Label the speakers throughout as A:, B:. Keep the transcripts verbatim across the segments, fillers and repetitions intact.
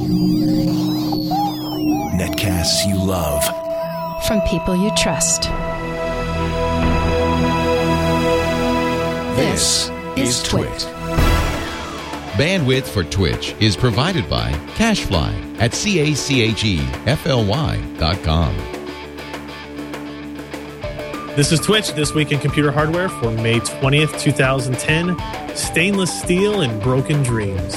A: Netcasts you love.
B: From people you trust.
A: This is Twit.
C: Bandwidth for Twitch is provided by CacheFly at C A C H E F L Y dot com.
D: This is Twitch, This Week in Computer Hardware for May twentieth, twenty ten. Stainless steel and broken dreams.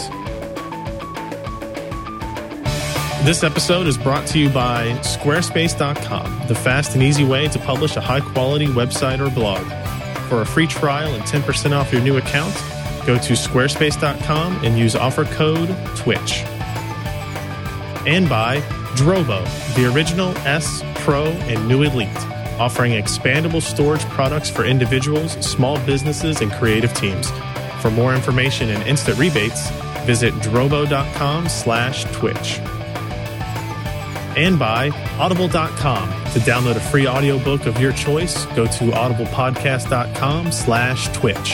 D: This episode is brought to you by Squarespace dot com, the fast and easy way to publish a high-quality website or blog. For a free trial and ten percent off your new account, go to Squarespace dot com and use offer code TWITCH. And by Drobo, the original S, Pro, and new Elite, offering expandable storage products for individuals, small businesses, and creative teams. For more information and instant rebates, visit drobo.com slash twitch. And by audible dot com. To download a free audiobook of your choice, go to audiblepodcast.com slash twitch.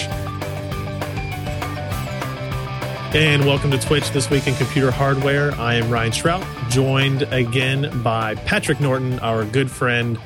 D: And welcome to Twitch, This Week in Computer Hardware. I am Ryan Shrout, joined again by Patrick Norton, our good friend.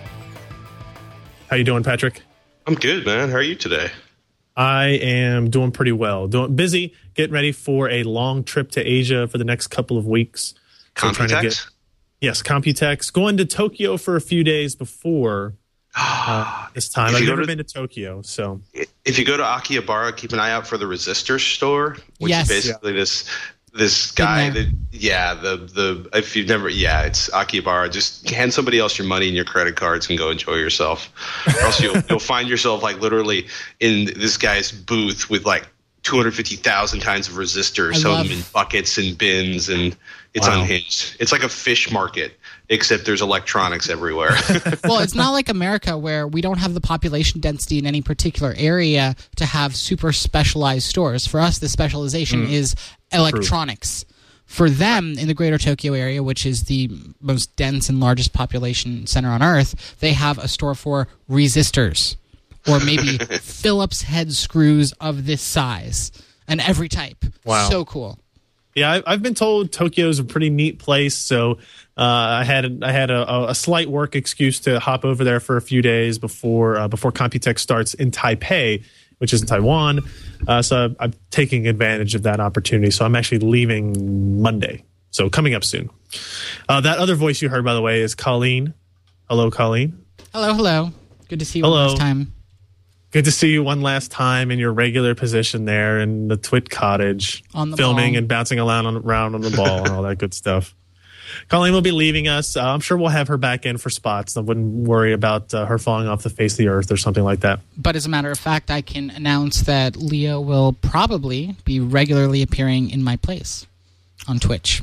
D: How you doing, Patrick?
E: I'm good, man. How are you today?
D: I am doing pretty well. Doing busy, getting ready for a long trip to Asia for the next couple of weeks.
E: Computex?
D: Yes, Computex. Going to Tokyo for a few days before uh, this time. I've never to, been to Tokyo, so
E: if you go to Akihabara, keep an eye out for the Resistor store, which
F: yes.
E: is basically yeah. this this guy that yeah the the if you've never yeah it's Akihabara. Just hand somebody else your money and your credit cards and go enjoy yourself, or else you'll you'll find yourself like literally in this guy's booth with like two hundred fifty thousand kinds of resistors, some of them in buckets and bins, and it's wow. unhinged. It's like a fish market, except there's electronics everywhere.
F: Well, it's not like America where we don't have the population density in any particular area to have super specialized stores. For us, the specialization mm. is electronics. True. For them, in the greater Tokyo area, which is the most dense and largest population center on Earth, they have a store for resistors. Or maybe Phillips head screws of this size and every type.
D: Wow.
F: So cool.
D: Yeah, I've been told Tokyo's a pretty neat place, so uh, I had I had a, a slight work excuse to hop over there for a few days before uh, before Computex starts in Taipei, which is in Taiwan. Uh, so I'm taking advantage of that opportunity. So I'm actually leaving Monday, so coming up soon. Uh, that other voice you heard, by the way, is Colleen. Hello, Colleen.
F: Hello, hello. Good to see you
D: hello.
F: one last time.
D: Good to see you one last time in your regular position there in the Twit cottage,
F: on the
D: filming
F: ball.
D: and bouncing around on, around on the ball and all that good stuff. Colleen will be leaving us. Uh, I'm sure we'll have her back in for spots. I wouldn't worry about uh, her falling off the face of the earth or something like that.
F: But as a matter of fact, I can announce that Leo will probably be regularly appearing in my place on Twitch.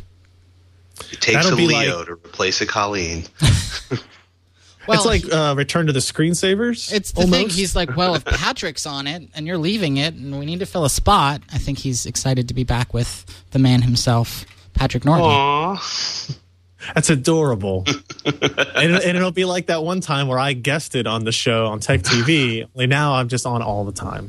E: It takes
D: That'll
E: a
D: be
E: Leo
D: like,
E: to replace a Colleen.
D: Well, it's like uh, Return to the Screensavers.
F: It's the
D: almost.
F: thing. He's like, well, if Patrick's on it and you're leaving it and we need to fill a spot, I think he's excited to be back with the man himself, Patrick Norton.
E: Aww.
D: That's adorable. and, and it'll be like that one time where I guested on the show on Tech T V. Only now I'm just on all the time.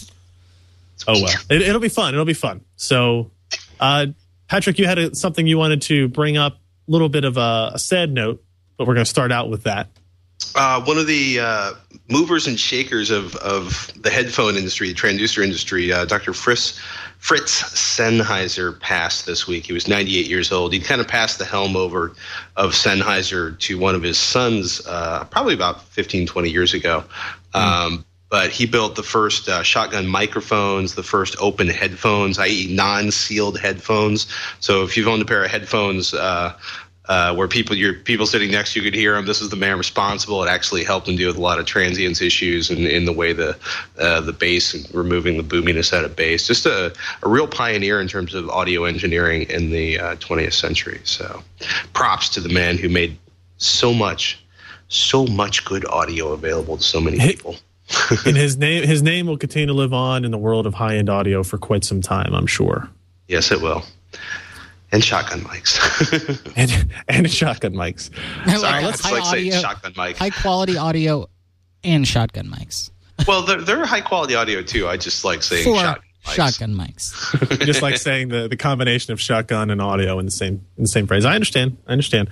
D: Oh, well. It, it'll be fun. It'll be fun. So, uh, Patrick, you had a, something you wanted to bring up, a little bit of a, a sad note, but we're going to start out with that.
E: Uh, one of the uh, movers and shakers of, of the headphone industry, the transducer industry, uh, Doctor Fritz, Fritz Sennheiser passed this week. He was ninety-eight years old. He kind of passed the helm over of Sennheiser to one of his sons uh, probably about fifteen, twenty years ago. Mm. Um, but he built the first uh, shotgun microphones, the first open headphones, that is non-sealed headphones. So if you've owned a pair of headphones uh, Uh, where people, your people sitting next to you could hear him. This is the man responsible. It actually helped him deal with a lot of transience issues and in, in the way the uh, the bass and removing the boominess out of bass. Just a, a real pioneer in terms of audio engineering in the uh, twentieth century. So, props to the man who made so much, so much good audio available to so many people.
D: And his name, his name will continue to live on in the world of high end audio for quite some time, I'm sure.
E: Yes, it will. And shotgun mics.
D: and and shotgun mics.
F: Like
E: Sorry,
F: let's
E: I
F: high
E: like
F: audio,
E: saying shotgun mic.
F: High quality audio and shotgun mics.
E: Well, they're, they're high quality audio too. I just like saying
F: For
E: shotgun
F: Shotgun mics.
D: Just like saying the, the combination of shotgun and audio in the same in the same phrase. I understand. I understand.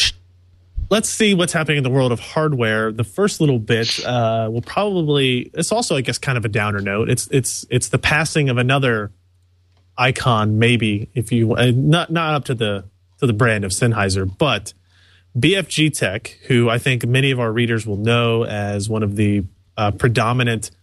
D: Let's see what's happening in the world of hardware. The first little bit uh, will probably. It's also, I guess, kind of a downer note. It's it's it's the passing of another icon, maybe if you uh, not not up to the to the brand of Sennheiser, but B F G Tech, who I think many of our readers will know as one of the uh, predominant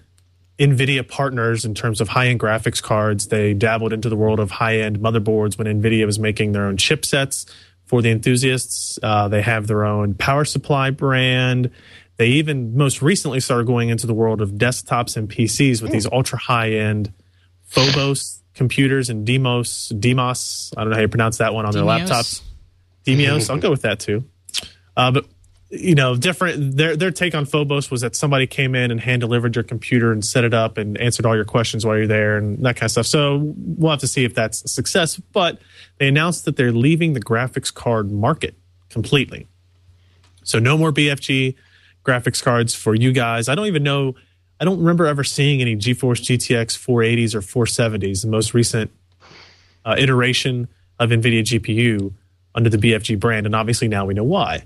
D: NVIDIA partners in terms of high-end graphics cards. They dabbled into the world of high-end motherboards when NVIDIA was making their own chipsets for the enthusiasts. Uh, they have their own power supply brand. They even most recently started going into the world of desktops and P Cs with these ultra high-end Phobos computers and Demos, Demos, I don't know how you pronounce that one on their
F: Demios?
D: laptops. Demios, I'll go with that too. Uh, but you know, different. Their their take on Phobos was that somebody came in and hand delivered your computer and set it up and answered all your questions while you're there and that kind of stuff. So we'll have to see if that's a success. But they announced that they're leaving the graphics card market completely. So no more B F G graphics cards for you guys. I don't even know. I don't remember ever seeing any GeForce G T X four eighties or four seventies, the most recent uh, iteration of NVIDIA G P U under the B F G brand. And obviously now we know why.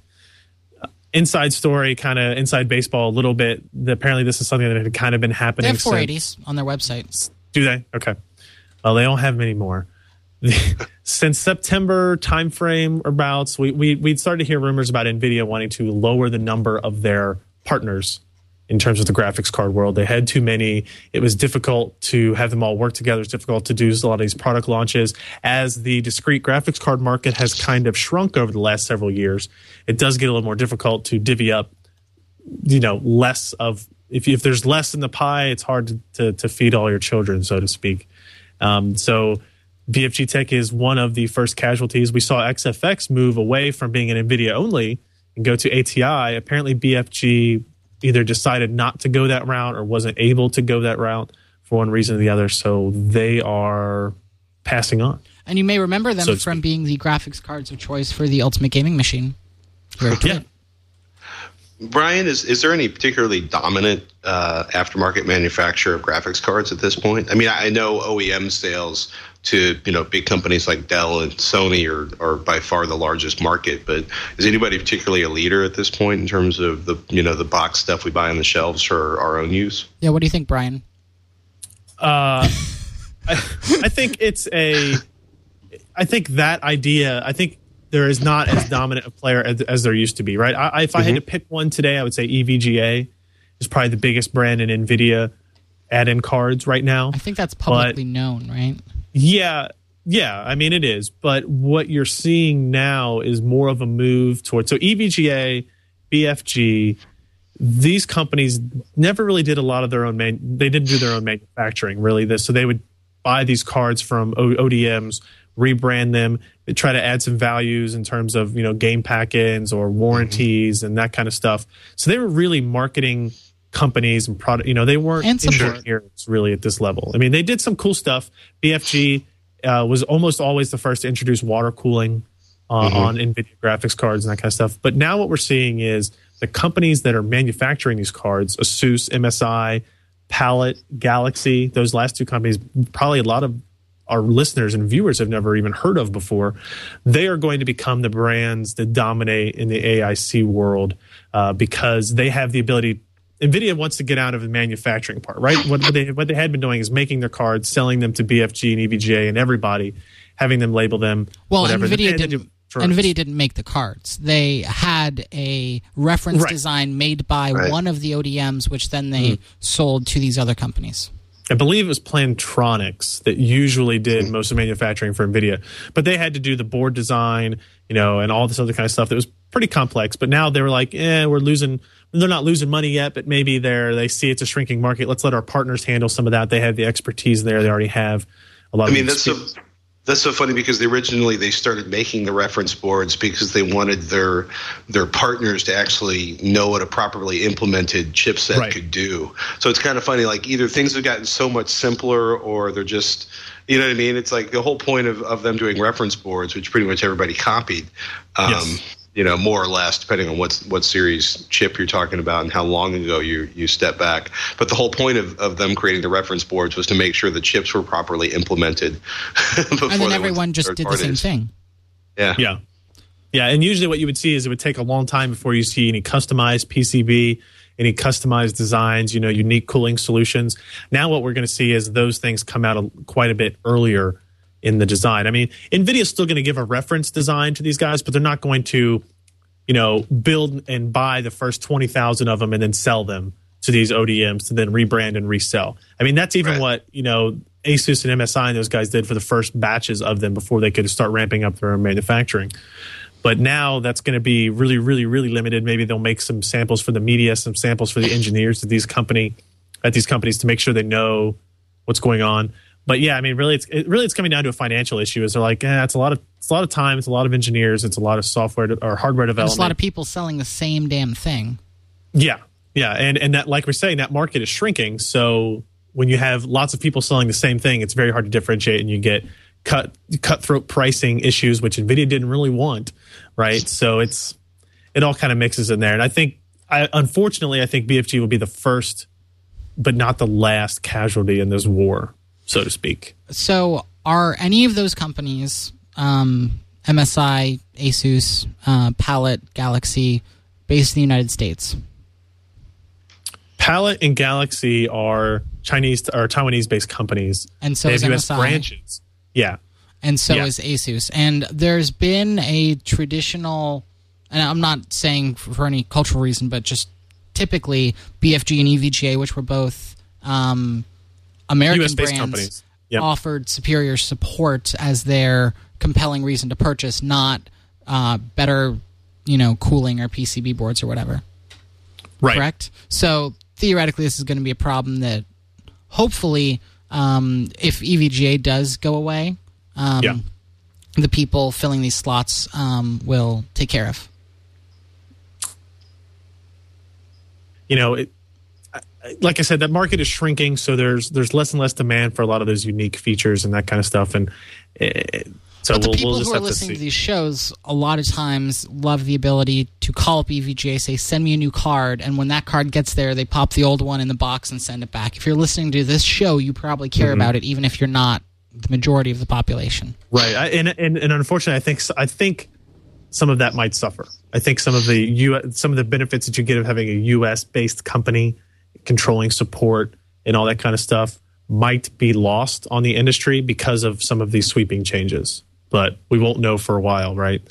D: Inside story, kind of inside baseball a little bit. Apparently this is something that had kind of been happening.
F: They have four eighties on their website.
D: Do they? Okay. Well, they don't have many more. Since September timeframe about, we, we, we'd started to hear rumors about NVIDIA wanting to lower the number of their partners in terms of the graphics card world. They had too many. It was difficult to have them all work together. It's difficult to do a lot of these product launches. As the discrete graphics card market has kind of shrunk over the last several years, it does get a little more difficult to divvy up, you know, less of, if, if there's less in the pie, it's hard to, to, to feed all your children, so to speak. Um, so B F G Tech is one of the first casualties. We saw X F X move away from being an NVIDIA only and go to A T I. Apparently B F G either decided not to go that route or wasn't able to go that route for one reason or the other. So they are passing on.
F: And you may remember them
D: So
F: from
D: speak.
F: being the graphics cards of choice for the Ultimate Gaming Machine. Very
D: Yeah.
F: good.
E: Brian, is, is there any particularly dominant uh, aftermarket manufacturer of graphics cards at this point? I mean, I know O E M sales to, you know, big companies like Dell and Sony are, are by far the largest market, but is anybody particularly a leader at this point in terms of the, you know, the box stuff we buy on the shelves for our own use?
F: Yeah, what do you think, Brian?
D: Uh, I, I think it's a, I think that idea, I think there is not as dominant a player as, as there used to be, right? I, if I mm-hmm. had to pick one today, I would say E V G A is probably the biggest brand in NVIDIA add-in cards right now.
F: I think that's publicly but, known, right?
D: Yeah, yeah. I mean, it is. But what you're seeing now is more of a move towards, so E V G A, B F G, these companies never really did a lot of their own, man, they didn't do their own manufacturing, really. This, so they would buy these cards from o- ODMs, rebrand them, they try to add some values in terms of, you know, game pack-ins or warranties mm-hmm. and that kind of stuff. So they were really marketing companies and product, you know, they weren't engineers really at this level. I mean, they did some cool stuff. B F G uh, was almost always the first to introduce water cooling uh, mm-hmm. on NVIDIA graphics cards and that kind of stuff. But now what we're seeing is the companies that are manufacturing these cards, Asus, M S I, Palette, Galaxy, those last two companies, probably a lot of our listeners and viewers have never even heard of before. They are going to become the brands that dominate in the A I C world uh, because they have the ability. NVIDIA wants to get out of the manufacturing part, right? What they what they had been doing is making their cards, selling them to B F G and E V G A and everybody, having them label them.
F: Well,
D: whatever.
F: NVIDIA didn't. NVIDIA didn't make the cards. They had a reference
D: right.
F: design made by
E: right.
F: one of the O D Ms, which then they mm. sold to these other companies.
D: I believe it was Plantronics that usually did most of the manufacturing for NVIDIA, but they had to do the board design, you know, and all this other kind of stuff that was pretty complex. But now they were like, eh, we're losing. They're not losing money yet, but maybe they're they see it's a shrinking market. Let's let our partners handle some of that. They have the expertise there. They already have a lot.
E: I
D: of
E: mean, that's so that's so funny because they originally they started making the reference boards because they wanted their their partners to actually know what a properly implemented chipset
D: right.
E: could do. So it's kind of funny, like either things have gotten so much simpler or they're just, you know what I mean? It's like the whole point of, of them doing reference boards, which pretty much everybody copied. Um,
D: yes.
E: you know, more or less, depending on what what series chip you're talking about and how long ago you you step back. But the whole point of, of them creating the reference boards was to make sure the chips were properly implemented. before
F: and then everyone just did parties. the same thing.
E: Yeah.
D: Yeah. Yeah. And usually what you would see is it would take a long time before you see any customized P C B, any customized designs, you know, unique cooling solutions. Now what we're going to see is those things come out a, quite a bit earlier in the design. I mean, NVIDIA's still going to give a reference design to these guys, but they're not going to, you know, build and buy the first twenty thousand of them and then sell them to these O D Ms to then rebrand and resell. I mean, that's even right. what, you know, Asus and M S I and those guys did for the first batches of them before they could start ramping up their manufacturing. But now that's going to be really, really, really limited. Maybe they'll make some samples for the media, some samples for the engineers at these company at these companies to make sure they know what's going on. But yeah, I mean, really, it's it, really it's coming down to a financial issue. Is they're like, eh, it's a lot of it's a lot of time, it's a lot of engineers, it's a lot of software to, or hardware development.
F: There's a lot of people selling the same damn thing.
D: Yeah, yeah, and and that, like we're saying, that market is shrinking. So when you have lots of people selling the same thing, it's very hard to differentiate, and you get cut cutthroat pricing issues, which NVIDIA didn't really want, right? So it's it all kind of mixes in there, and I think, I, unfortunately, I think B F G will be the first, but not the last casualty in this war, so to speak.
F: So are any of those companies, um, M S I, Asus, uh, Palette, Galaxy, based in the United States?
D: Palette and Galaxy are Chinese or Taiwanese-based companies.
F: And so
D: they
F: is
D: have
F: M
D: U
F: S
D: S
F: I.
D: branches. Yeah.
F: And so
D: yeah.
F: is Asus. And there's been a traditional, and I'm not saying for any cultural reason, but just typically B F G and E V G A, which were both um, American
D: U S-based
F: brands,
D: companies. Yep.
F: offered superior support as their compelling reason to purchase, not uh, better, you know, cooling or P C B boards or whatever.
D: Right.
F: Correct? So theoretically, this is going to be a problem that hopefully, um, if E V G A does go away, um,
D: yeah.
F: the people filling these slots um, will take care of.
D: You know, it, like I said, that market is shrinking, so there's there's less and less demand for a lot of those unique features and that kind of stuff. And it, so
F: but the
D: we'll,
F: people
D: we'll just
F: who are
D: have to
F: listening
D: see.
F: to these shows a lot of times love the ability to call up E V G A, say, send me a new card, and when that card gets there, they pop the old one in the box and send it back. If you're listening to this show, you probably care
D: mm-hmm.
F: about it, even if you're not the majority of the population.
D: Right. I, and, and and unfortunately, I think I think some of that might suffer. I think some of the U, some of the benefits that you get of having a U S based company controlling support and all that kind of stuff might be lost on the industry because of some of these sweeping changes. But we won't know for a while, right?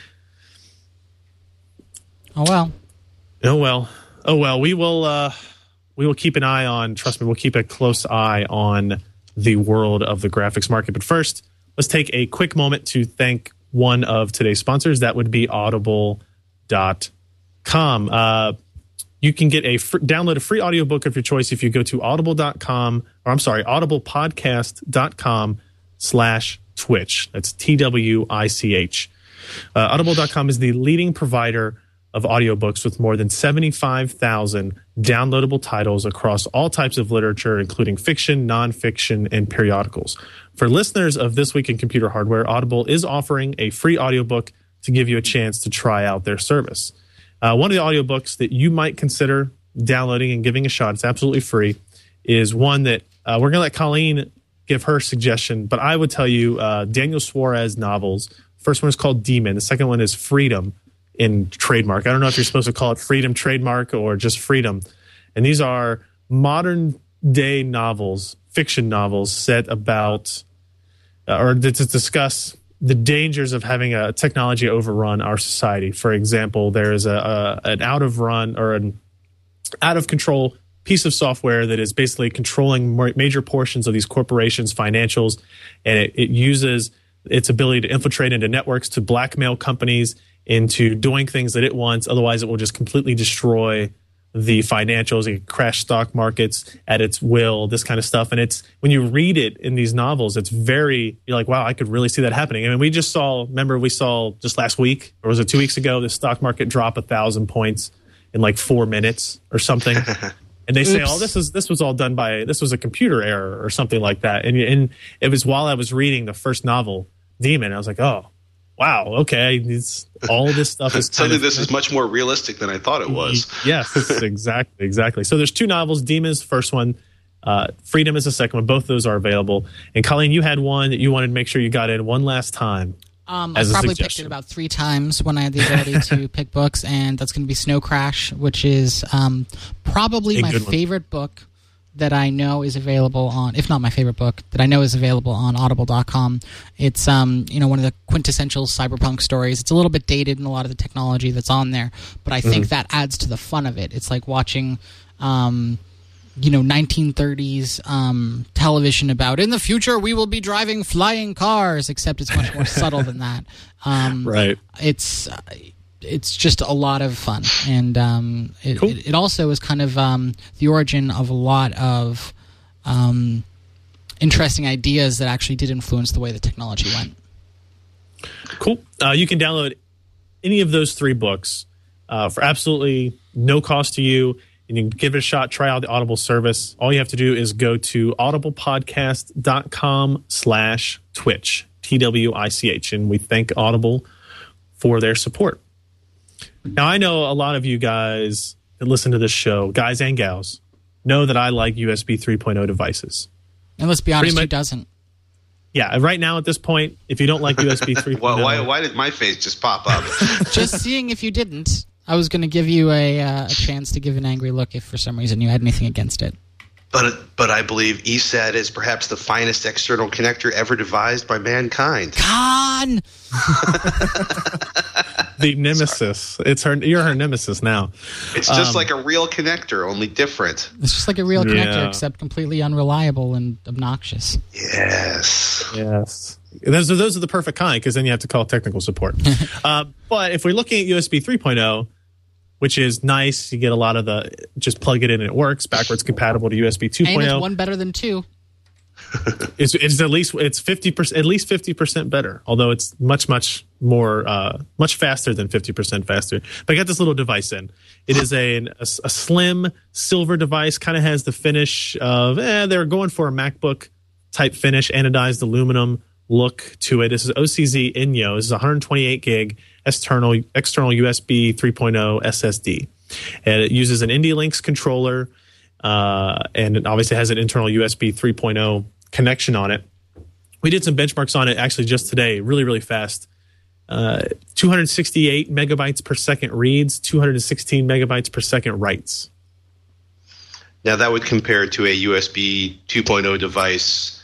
F: Oh well.
D: Oh well. Oh well. We will. Uh, we will keep an eye on. Trust me, we'll keep a close eye on the world of the graphics market. But first, let's take a quick moment to thank one of today's sponsors. That would be Audible dot com. Uh, you can get a fr- download a free audiobook of your choice if you go to audible dot com, or I'm sorry, audible podcast dot com slash Twitch. That's T W I C H. Uh, audible dot com is the leading provider of audiobooks with more than seventy-five thousand downloadable titles across all types of literature, including fiction, nonfiction, and periodicals. For listeners of This Week in Computer Hardware, Audible is offering a free audiobook to give you a chance to try out their service. Uh, one of the audiobooks that you might consider downloading and giving a shot, it's absolutely free, is one that uh, we're going to let Colleen give her suggestion, but I would tell you uh, Daniel Suarez novels. First one is called Demon. The second one is Freedom in trademark. I don't know if you're supposed to call it Freedom trademark or just Freedom. And these are modern day novels, fiction novels set about uh, or to discuss the dangers of having a technology overrun our society. For example, there is a, a an out of run or an out of control piece of software that is basically controlling major portions of these corporations' financials, and it, it uses its ability to infiltrate into networks to blackmail companies into doing things that it wants. Otherwise, it will just completely destroy the financials. It can crash stock markets at its will, this kind of stuff. And it's when you read it in these novels, it's very, you're like, wow, I could really see that happening. I mean, we just saw, remember we saw just last week, or was it two weeks ago, the stock market drop a thousand points in like four minutes or something. And they say,
F: Oops.
D: oh, this is this was all done by, this was a computer error or something like that. And, and it was while I was reading the first novel, Demon, I was like, oh, wow, okay, it's, all this stuff is
E: suddenly
D: of,
E: this is much more realistic than I thought it was.
D: Yes, exactly, exactly. So there's two novels. Demon is the first one. Uh, Freedom is the second one. Both of those are available. And Colleen, you had one that you wanted to make sure you got in one last time.
F: Um, I probably picked it about three times when I had the ability to pick books, and that's going to be Snow Crash, which is um, probably
D: A
F: my favorite book that I know is available on, if not my favorite book, that I know is available on audible dot com. It's um, you know, one of the quintessential cyberpunk stories. It's a little bit dated in a lot of the technology that's on there, but I think mm-hmm. that adds to the fun of it. It's like watching um, you know, nineteen thirties um, television about, in the future we will be driving flying cars, except it's much more subtle than that. Um,
D: right.
F: It's... Uh, It's just a lot of fun, and um, it,
D: cool.
F: it, it also is kind of um, the origin of a lot of um, interesting ideas that actually did influence the way the technology went.
D: Cool. Uh, you can download any of those three books uh, for absolutely no cost to you, and you can give it a shot, try out the Audible service. All you have to do is go to audiblepodcast.com slash Twitch, T W I C H, and we thank Audible for their support. Now, I know a lot of you guys that listen to this show, guys and gals, know that I like U S B three point oh devices.
F: And let's be honest,
D: much,
F: who doesn't?
D: Yeah, right now at this point, if you don't like U S B three point oh...
E: well, why, why did my face just pop up?
F: Just seeing if you didn't. I was going to give you a, uh, a chance to give an angry look if for some reason you had anything against it.
E: But but I believe E S A T is perhaps the finest external connector ever devised by mankind.
F: Con!
D: The nemesis. Sorry. It's her. You're her nemesis now.
E: It's just
D: um,
E: like a real connector, only different.
F: It's just like a real connector,
D: yeah.
F: except completely unreliable and obnoxious.
E: Yes.
D: Yes. Those are, those are the perfect kind, because then you have to call technical support. uh, but if we're looking at U S B three point oh, which is nice, you get a lot of the, just plug it in and it works, backwards compatible to U S B two point oh.
F: And it's one better than two.
D: It's, it's at least it's fifty percent, at least fifty percent better. Although it's much much more, uh, much faster than fifty percent faster. But I got this little device in. It is a a, a slim silver device. Kind of has the finish of eh, they're going for a MacBook type finish, anodized aluminum look to it. This is O C Z Inyo. This is one hundred twenty-eight gig external external U S B three point oh S S D, and it uses an IndieLinks controller. Uh, and it obviously has an internal U S B three point oh connection on it. We did some benchmarks on it actually just today, really, really fast. Uh, two hundred sixty-eight megabytes per second reads, two hundred sixteen megabytes per second writes.
E: Now that would compare to a U S B two point oh device.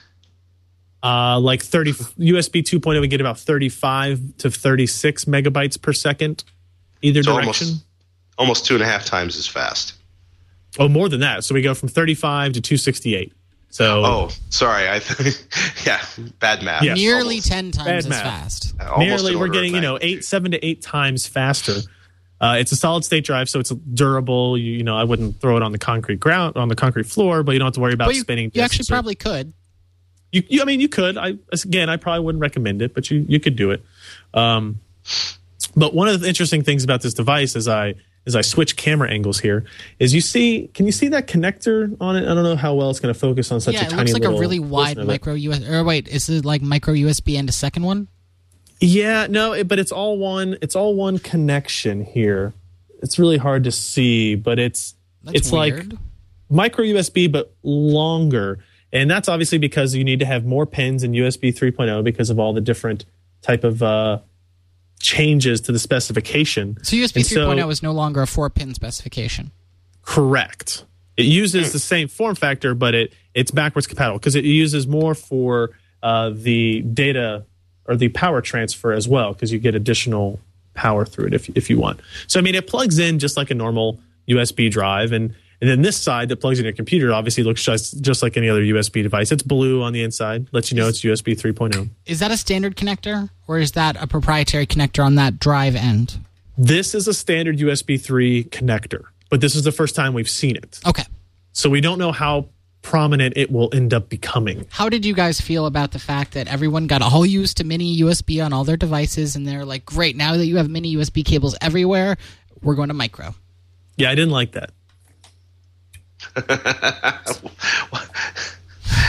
D: Uh, like thirty U S B two point oh, we get about thirty-five to thirty-six megabytes per second, either
E: so
D: direction.
E: Almost, almost two and a half times as fast.
D: Oh, more than that. So we go from thirty-five to two sixty-eight. So
E: oh, sorry. I th- yeah, bad math.
F: Yes. Nearly
E: almost.
F: ten times
D: Bad
F: as
D: math.
F: fast.
E: Almost
D: Nearly, we're getting you know eight, seven to eight times faster. Uh, it's a solid state drive, so it's durable. You, you know, I wouldn't throw it on the concrete ground, on the concrete floor, but you don't have to worry about
F: but you,
D: spinning.
F: You actually
D: or,
F: probably could.
D: You, you, I mean, you could. I again, I probably wouldn't recommend it, but you, you could do it. Um, but one of the interesting things about this device, as I as I switch camera angles here, is you see, can you see that connector on it? I don't know how well it's going to focus on such
F: yeah,
D: a tiny
F: it looks like
D: little
F: a really wide micro U S B. Or wait, is it like micro U S B and a second one?
D: Yeah, no, it, but it's all one. It's all one connection here. It's really hard to see, but it's
F: That's
D: it's
F: weird.
D: like micro U S B but longer, and that's obviously because you need to have more pins in U S B three point oh because of all the different type of uh, changes to the specification.
F: So U S B
D: and
F: three point oh
D: so,
F: is no longer a four-pin specification.
D: Correct. It uses the same form factor, but it it's backwards compatible because it uses more for uh, the data or the power transfer as well, because you get additional power through it if if you want. So I mean, it plugs in just like a normal U S B drive, and and then this side that plugs in your computer obviously looks just just like any other U S B device. It's blue on the inside, lets you know it's U S B three point oh.
F: Is that a standard connector, or is that a proprietary connector on that drive end?
D: This is a standard U S B three connector, but this is the first time we've seen it.
F: Okay.
D: So we don't know how prominent it will end up becoming.
F: How did you guys feel about the fact that everyone got all used to mini U S B on all their devices, and they're like, great, now that you have mini U S B cables everywhere, we're going to micro?
D: Yeah, I didn't like that.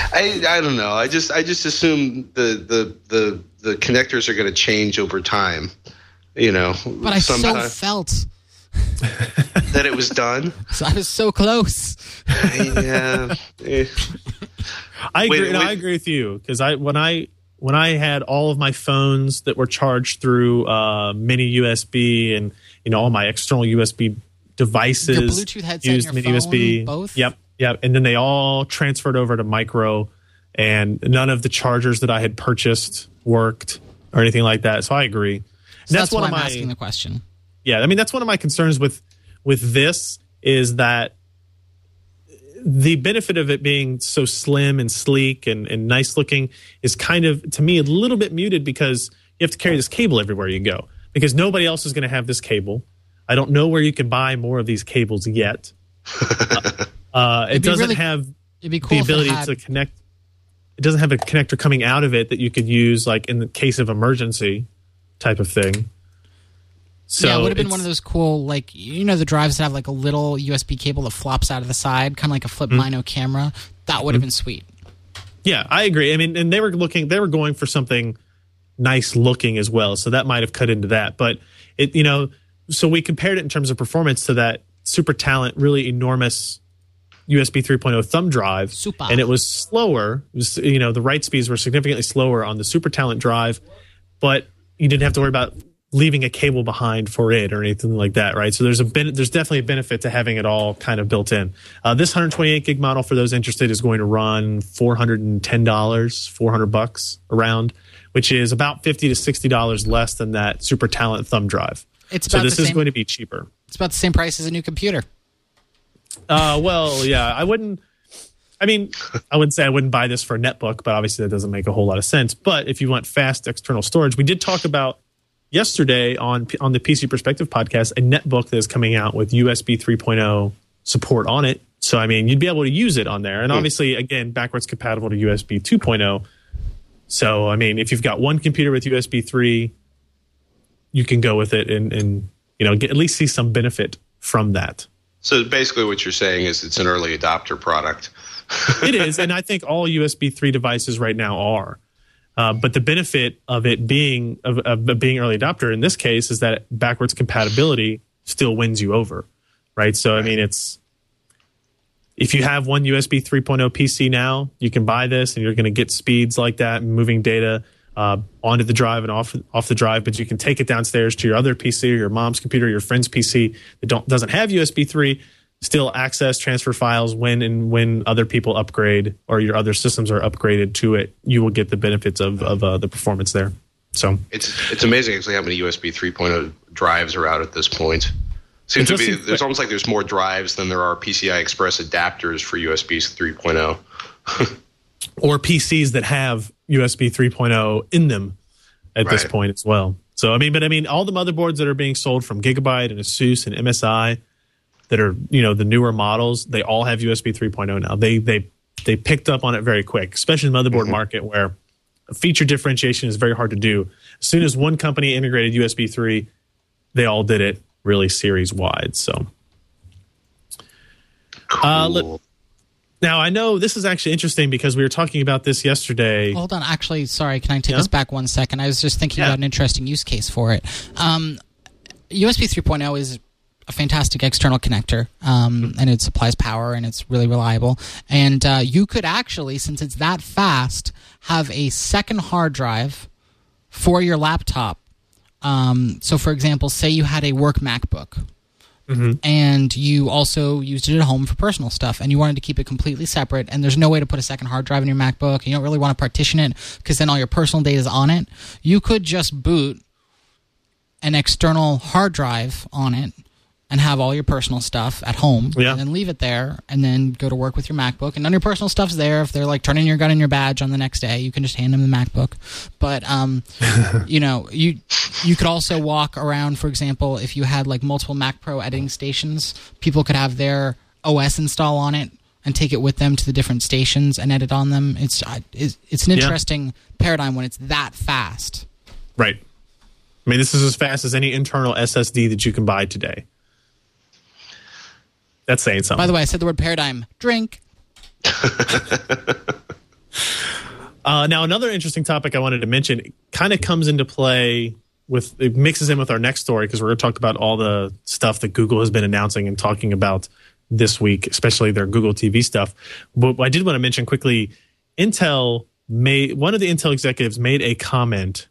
E: I I don't know. I just I just assume the the the, the connectors are going to change over time. You know,
F: but I so felt
E: that it was done.
F: So I was so close.
E: Yeah,
D: I agree.
E: Wait,
D: no,
E: wait.
D: I agree with you because I when I when I had all of my phones that were charged through uh, mini U S B and you know all my external U S B devices,
F: your Bluetooth headset,
D: used
F: and your
D: mini U S B,
F: phone, both.
D: Yep, yep, and then they all transferred over to micro, and none of the chargers that I had purchased worked or anything like that. So I agree.
F: So
D: that's,
F: that's
D: one
F: why
D: of
F: I'm
D: my,
F: asking the question.
D: Yeah, I mean that's one of my concerns with with this is that the benefit of it being so slim and sleek and, and nice looking is kind of, to me, a little bit muted because you have to carry this cable everywhere you go because nobody else is going to have this cable. I don't know where you can buy more of these cables yet. uh, uh, it doesn't
F: really,
D: have
F: it'd be cool
D: the ability
F: had,
D: to connect. It doesn't have a connector coming out of it that you could use like in the case of emergency type of thing. So
F: yeah, it would have been one of those cool, like, you know, the drives that have like a little U S B cable that flops out of the side, kind of like a flip mm-hmm. Mino camera. That would have mm-hmm. been sweet.
D: Yeah, I agree. I mean, and they were looking, they were going for something nice looking as well. So that might have cut into that. But it, you know, so we compared it in terms of performance to that Super Talent, really enormous U S B three point oh thumb drive.
F: Super.
D: And it was slower. It was, you know, the write speeds were significantly slower on the Super Talent drive, but you didn't have to worry about leaving a cable behind for it or anything like that, right? So there's a ben- there's definitely a benefit to having it all kind of built in. Uh, this one twenty-eight gig model, for those interested, is going to run four hundred ten dollars, four hundred bucks around, which is about fifty to sixty dollars less than that Super Talent thumb drive.
F: It's
D: so
F: about
D: this
F: the
D: is
F: same,
D: going to be cheaper.
F: It's about the same price as a new computer.
D: Uh, well, yeah, I wouldn't. I mean, I wouldn't say I wouldn't buy this for a netbook, but obviously that doesn't make a whole lot of sense. But if you want fast external storage, we did talk about yesterday on on the P C Perspective podcast a netbook that is coming out with U S B three point oh support on it. So, I mean, you'd be able to use it on there. And obviously, again, backwards compatible to U S B two point oh. So, I mean, if you've got one computer with U S B three, you can go with it and, and you know, get, at least see some benefit from that.
E: So basically what you're saying is it's an early adopter product.
D: It is, and I think all U S B three devices right now are. Uh, but the benefit of it being of, of being early adopter in this case is that backwards compatibility still wins you over, right? So, I mean, it's if you have one U S B three point oh P C now, you can buy this and you're going to get speeds like that and moving data uh, onto the drive and off off the drive. But you can take it downstairs to your other P C or your mom's computer, or your friend's P C that don't doesn't have U S B three. Still access, transfer files when and when other people upgrade or your other systems are upgraded to it. You will get the benefits of of uh, the performance there. So
E: it's it's amazing actually how many U S B three point oh drives are out at this point. Seems to be there's almost like there's more drives than there are P C I Express adapters for U S B three point oh.
D: Or P Cs that have U S B three point oh in them at right. this point as well. So I mean, but I mean, all the motherboards that are being sold from Gigabyte and ASUS and M S I that are, you know, the newer models, they all have U S B three point oh now. They they they picked up on it very quick, especially in the motherboard mm-hmm. market where feature differentiation is very hard to do. As soon as one company integrated U S B three, they all did it really series wide. So,
E: cool.
D: uh, let, now I know this is actually interesting because we were talking about this yesterday.
F: Hold on, actually, sorry, can I take
D: yeah?
F: us back one second? I was just thinking
D: yeah.
F: about an interesting use case for it. Um, U S B three point oh is a fantastic external connector, um, and it supplies power, and it's really reliable. And uh, you could actually, since it's that fast, have a second hard drive for your laptop. Um, so, for example, say you had a work MacBook, mm-hmm. and you also used it at home for personal stuff, and you wanted to keep it completely separate, and there's no way to put a second hard drive in your MacBook, and you don't really want to partition it because then all your personal data is on it. You could just boot an external hard drive on it and have all your personal stuff at home,
D: yeah.
F: and then leave it there, and then go to work with your MacBook. And none of your personal stuff's there. If they're like turning your gun in your badge on the next day, you can just hand them the MacBook. But um, you know, you you could also walk around. For example, if you had like multiple Mac Pro editing stations, people could have their O S install on it and take it with them to the different stations and edit on them. It's it's, it's an interesting yeah. paradigm when it's that fast.
D: Right. I mean, this is as fast as any internal S S D that you can buy today. That's saying something.
F: By the way, I said the word paradigm. Drink.
D: uh, now, another interesting topic I wanted to mention kind of comes into play with, it mixes in with our next story, because we're going to talk about all the stuff that Google has been announcing and talking about this week, especially their Google T V stuff. But I did want to mention quickly, Intel made, one of the Intel executives made a comment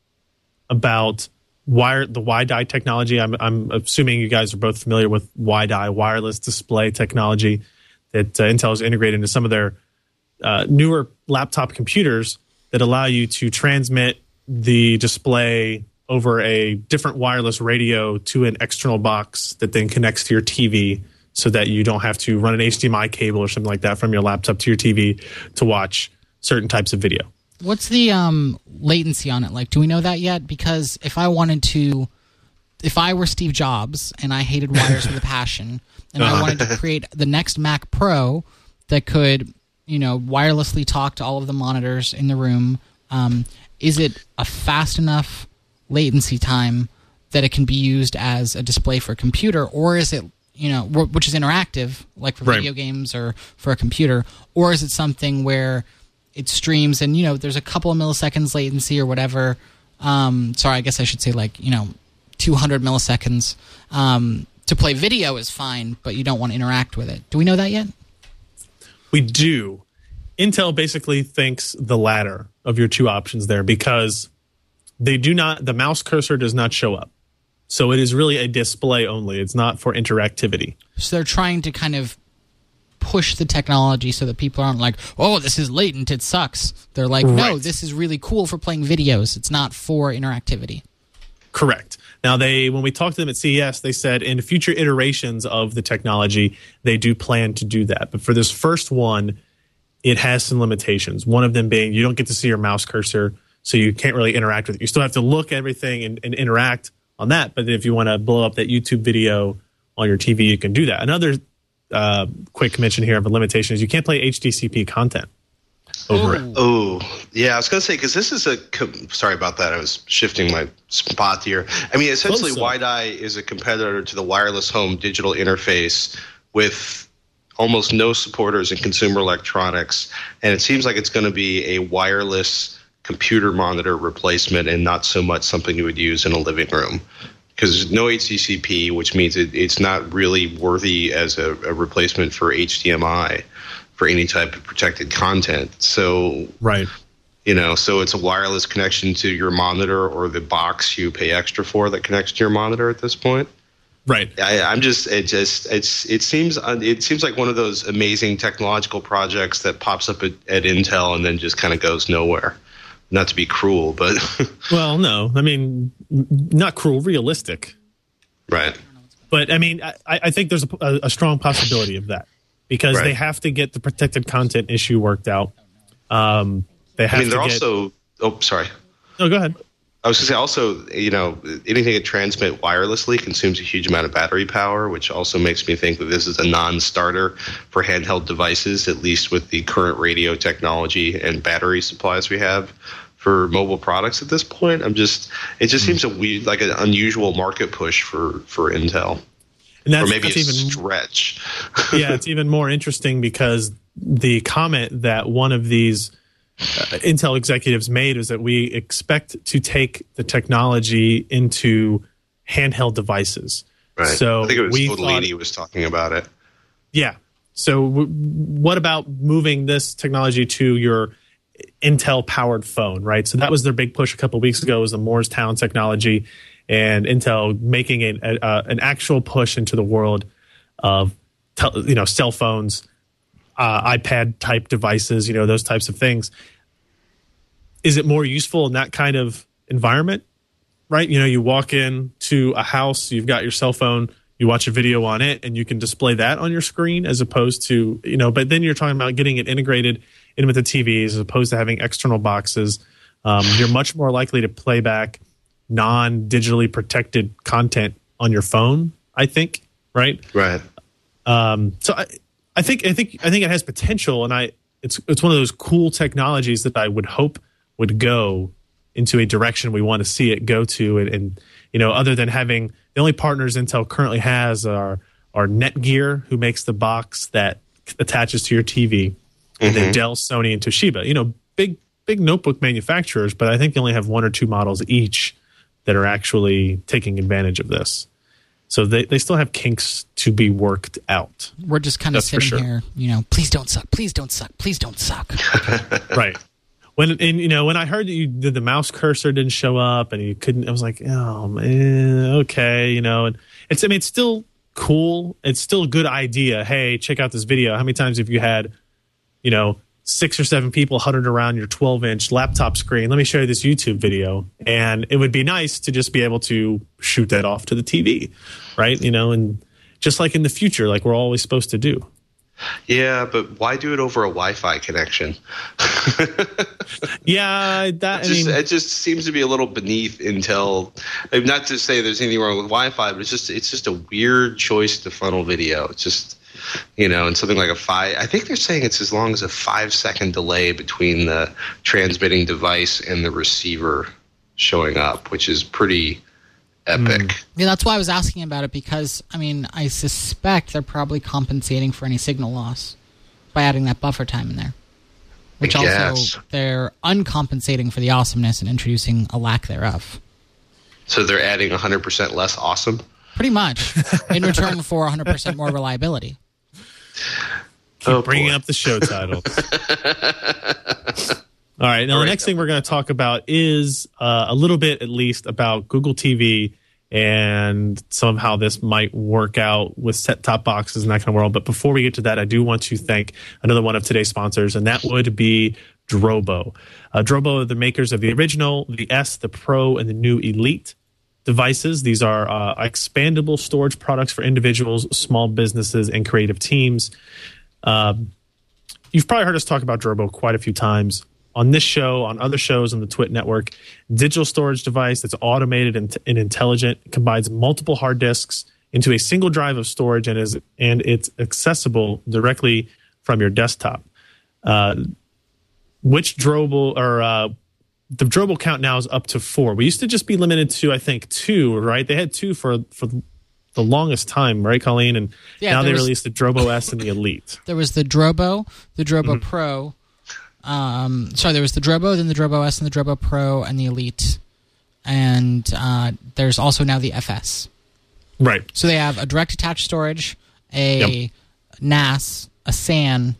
D: about wire, the W I-D I technology. I'm, I'm assuming you guys are both familiar with W I-D I, wireless display technology, that uh, Intel has integrated into some of their uh, newer laptop computers that allow you to transmit the display over a different wireless radio to an external box that then connects to your T V, so that you don't have to run an H D M I cable or something like that from your laptop to your T V to watch certain types of video.
F: What's the um, latency on it like? Do we know that yet? Because if I wanted to, if I were Steve Jobs and I hated wires with a passion, and I wanted to create the next Mac Pro that could, you know, wirelessly talk to all of the monitors in the room, um, is it a fast enough latency time that it can be used as a display for a computer, or is it, you know, which is interactive, like for
D: right.
F: video games or for a computer, or is it something where it streams and, you know, there's a couple of milliseconds latency or whatever. Um, sorry, I guess I should say like, you know, two hundred milliseconds. Um, to play video is fine, but you don't want to interact with it. Do we know that yet?
D: We do. Intel basically thinks the latter of your two options there, because they do not, the mouse cursor does not show up. So it is really a display only. It's not for interactivity.
F: So they're trying to kind of push the technology so that people aren't like, oh, this is latent, it sucks. They're like,
D: right.
F: no, this is really cool for playing videos. It's not for interactivity.
D: Correct. Now, they when we talked to them at C E S, they said in future iterations of the technology, they do plan to do that. But for this first one, it has some limitations. One of them being you don't get to see your mouse cursor, so you can't really interact with it. You still have to look at everything and, and interact on that. But if you want to blow up that YouTube video on your T V, you can do that. Another uh, quick mention here of a limitation is you can't play H D C P content over it.
E: Oh, yeah. I was going to say, because this is a – sorry about that. I was shifting my spot here. I mean, essentially,
D: so.
E: W I-D I is a competitor to the wireless home digital interface with almost no supporters in consumer electronics. And it seems like it's going to be a wireless computer monitor replacement and not so much something you would use in a living room. Because there's no H D C P, which means it, it's not really worthy as a, a replacement for H D M I for any type of protected content. So,
D: right.
E: you know, so it's a wireless connection to your monitor or the box you pay extra for that connects to your monitor at this point.
D: Right.
E: I, I'm just, it just, it's, it seems, it seems like one of those amazing technological projects that pops up at, at Intel and then just kind of goes nowhere. Not to be cruel, but
D: well, no, I mean, not cruel, realistic.
E: Right.
D: But I mean, I, I think there's a, a strong possibility of that because right. they have to get the protected content issue worked out. Um, they have
E: I mean, they're
D: to get,
E: also, oh, sorry.
D: No, go ahead.
E: I was going to say also, you know, anything that transmit wirelessly consumes a huge amount of battery power, which also makes me think that this is a non-starter for handheld devices, at least with the current radio technology and battery supplies we have for mobile products at this point. I'm just, it just mm. seems a weird, like an unusual market push for, for Intel.
D: And that's,
E: or maybe
D: that's
E: a
D: even,
E: stretch.
D: Yeah, it's even more interesting because the comment that one of these Uh, Intel executives made is that we expect to take the technology into handheld devices.
E: Right.
D: So
E: I think it was
D: we
E: Fodolini
D: thought,
E: was talking about it.
D: Yeah. So w- what about moving this technology to your Intel-powered phone, right? So that was their big push a couple of weeks ago, was the Moorestown technology, and Intel making a, a, a, an actual push into the world of tel- you know cell phones, Uh, iPad-type devices, you know, those types of things. Is it more useful in that kind of environment, right? You know, you walk in to a house, you've got your cell phone, you watch a video on it, and you can display that on your screen as opposed to, you know, but then you're talking about getting it integrated in with the T Vs as opposed to having external boxes. Um, you're much more likely to play back non-digitally protected content on your phone, I think, right?
E: Right.
D: Um, so I... I think I think I think it has potential, and I it's it's one of those cool technologies that I would hope would go into a direction we want to see it go to. And, and you know, other than having the only partners Intel currently has are are Netgear, who makes the box that attaches to your T V, and then Dell, Sony, and Toshiba. You know, big big notebook manufacturers, but I think they only have one or two models each that are actually taking advantage of this. So they, they still have kinks to be worked out.
F: We're just kind of
D: That's for
F: sitting
D: sure.
F: here, you know, please don't suck, please don't suck, please don't suck.
D: Right. When and you know when I heard that you did the mouse cursor didn't show up and you couldn't, I was like, oh man, okay, you know. And it's I mean it's still cool. It's still a good idea. Hey, check out this video. How many times have you had, you know, six or seven people huddled around your twelve inch laptop screen? Let me show you this YouTube video. And it would be nice to just be able to shoot that off to the T V, right? You know, and just like in the future, like we're always supposed to do.
E: Yeah, but why do it over a Wi-Fi connection?
D: Yeah, that
E: It just,
D: I mean,
E: it just seems to be a little beneath Intel. I mean, not to say there's anything wrong with Wi-Fi, but it's just it's just a weird choice to funnel video. It's just, you know, and something like a five. I think they're saying it's as long as a five second delay between the transmitting device and the receiver showing up, which is pretty epic. Mm.
F: Yeah, that's why I was asking about it, because I mean, I suspect they're probably compensating for any signal loss by adding that buffer time in there. Which also, they're uncompensating for the awesomeness and introducing a lack thereof.
E: So they're adding one hundred percent less awesome?
F: Pretty much, in return for one hundred percent more reliability.
D: Keep
E: oh,
D: bringing
E: boy.
D: up the show titles. All right, now
E: All
D: the
E: right,
D: next thing we're going to talk about is uh, a little bit, at least, about Google T V and some of how this might work out with set-top boxes and that kind of world. But before we get to that, I do want to thank another one of today's sponsors, and that would be Drobo. Uh, Drobo are the makers of the original, the S, the Pro, and the new Elite devices. These are uh, expandable storage products for individuals, small businesses, and creative teams. Um, you've probably heard us talk about Drobo quite a few times on this show, on other shows on the Twit network. Digital storage device that's automated and, and intelligent, combines multiple hard disks into a single drive of storage, and is and it's accessible directly from your desktop. Uh, which Drobo or uh, the Drobo count now is up to four. We used to just be limited to, I think, two. Right? They had two for for the longest time, right, Colleen? And
F: yeah,
D: now they
F: was,
D: released the Drobo S and the Elite.
F: There was the Drobo, the Drobo
D: Mm-hmm.
F: Pro. Um, sorry, there was the Drobo, then the Drobo S, and the Drobo Pro, and the Elite. And uh, there's also now the F S.
D: Right.
F: So they have a direct attached storage, a
D: Yep.
F: N A S, a S A N,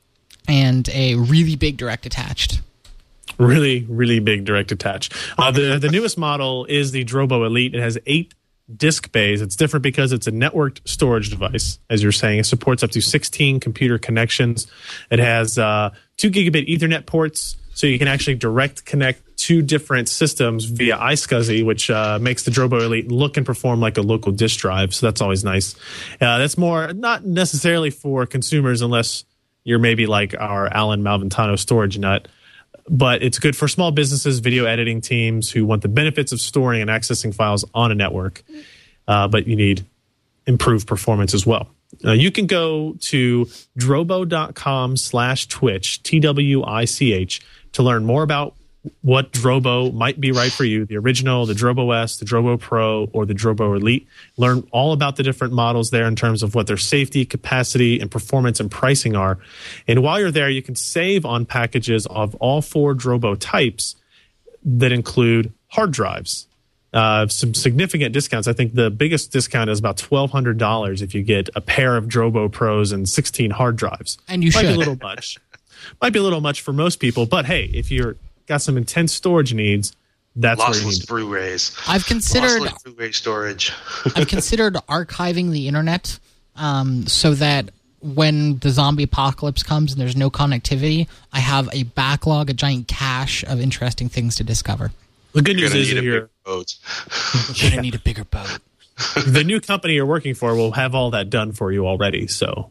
F: and a really big direct attached.
D: Really, really big direct attach. Uh, the the newest model is the Drobo Elite. It has eight disk bays. It's different because it's a networked storage device, as you're saying. It supports up to sixteen computer connections. It has uh, two gigabit Ethernet ports, so you can actually direct connect two different systems via iSCSI, which uh, makes the Drobo Elite look and perform like a local disk drive. So that's always nice. Uh, that's more not necessarily for consumers, unless you're maybe like our Alan Malventano storage nut. But it's good for small businesses, video editing teams who want the benefits of storing and accessing files on a network. Uh, but you need improved performance as well. Uh, you can go to drobo.com slash Twitch, T W I C H, to learn more about what Drobo might be right for you, the original, the Drobo S, the Drobo Pro, or the Drobo Elite. Learn all about the different models there in terms of what their safety, capacity, and performance and pricing are. And while you're there, you can save on packages of all four Drobo types that include hard drives. Uh, some significant discounts. I think the biggest discount is about twelve hundred dollars if you get a pair of Drobo Pros and sixteen hard drives.
F: And you
D: Might
F: should.
D: be a little much. Might be a little much for most people, but hey, if you're got some intense storage needs, that's where you need
E: Lossless Blu-rays.
F: I've considered
E: Lossless Blu-ray storage.
F: I've considered archiving the internet um, so that when the zombie apocalypse comes and there's no connectivity, I have a backlog, a giant cache of interesting things to discover.
D: The good
E: You're
D: news
E: gonna
D: is
E: need a
D: that you're,
E: big boat.
F: You're gonna need a bigger boat.
D: the new company you're working for will have all that done for you already, so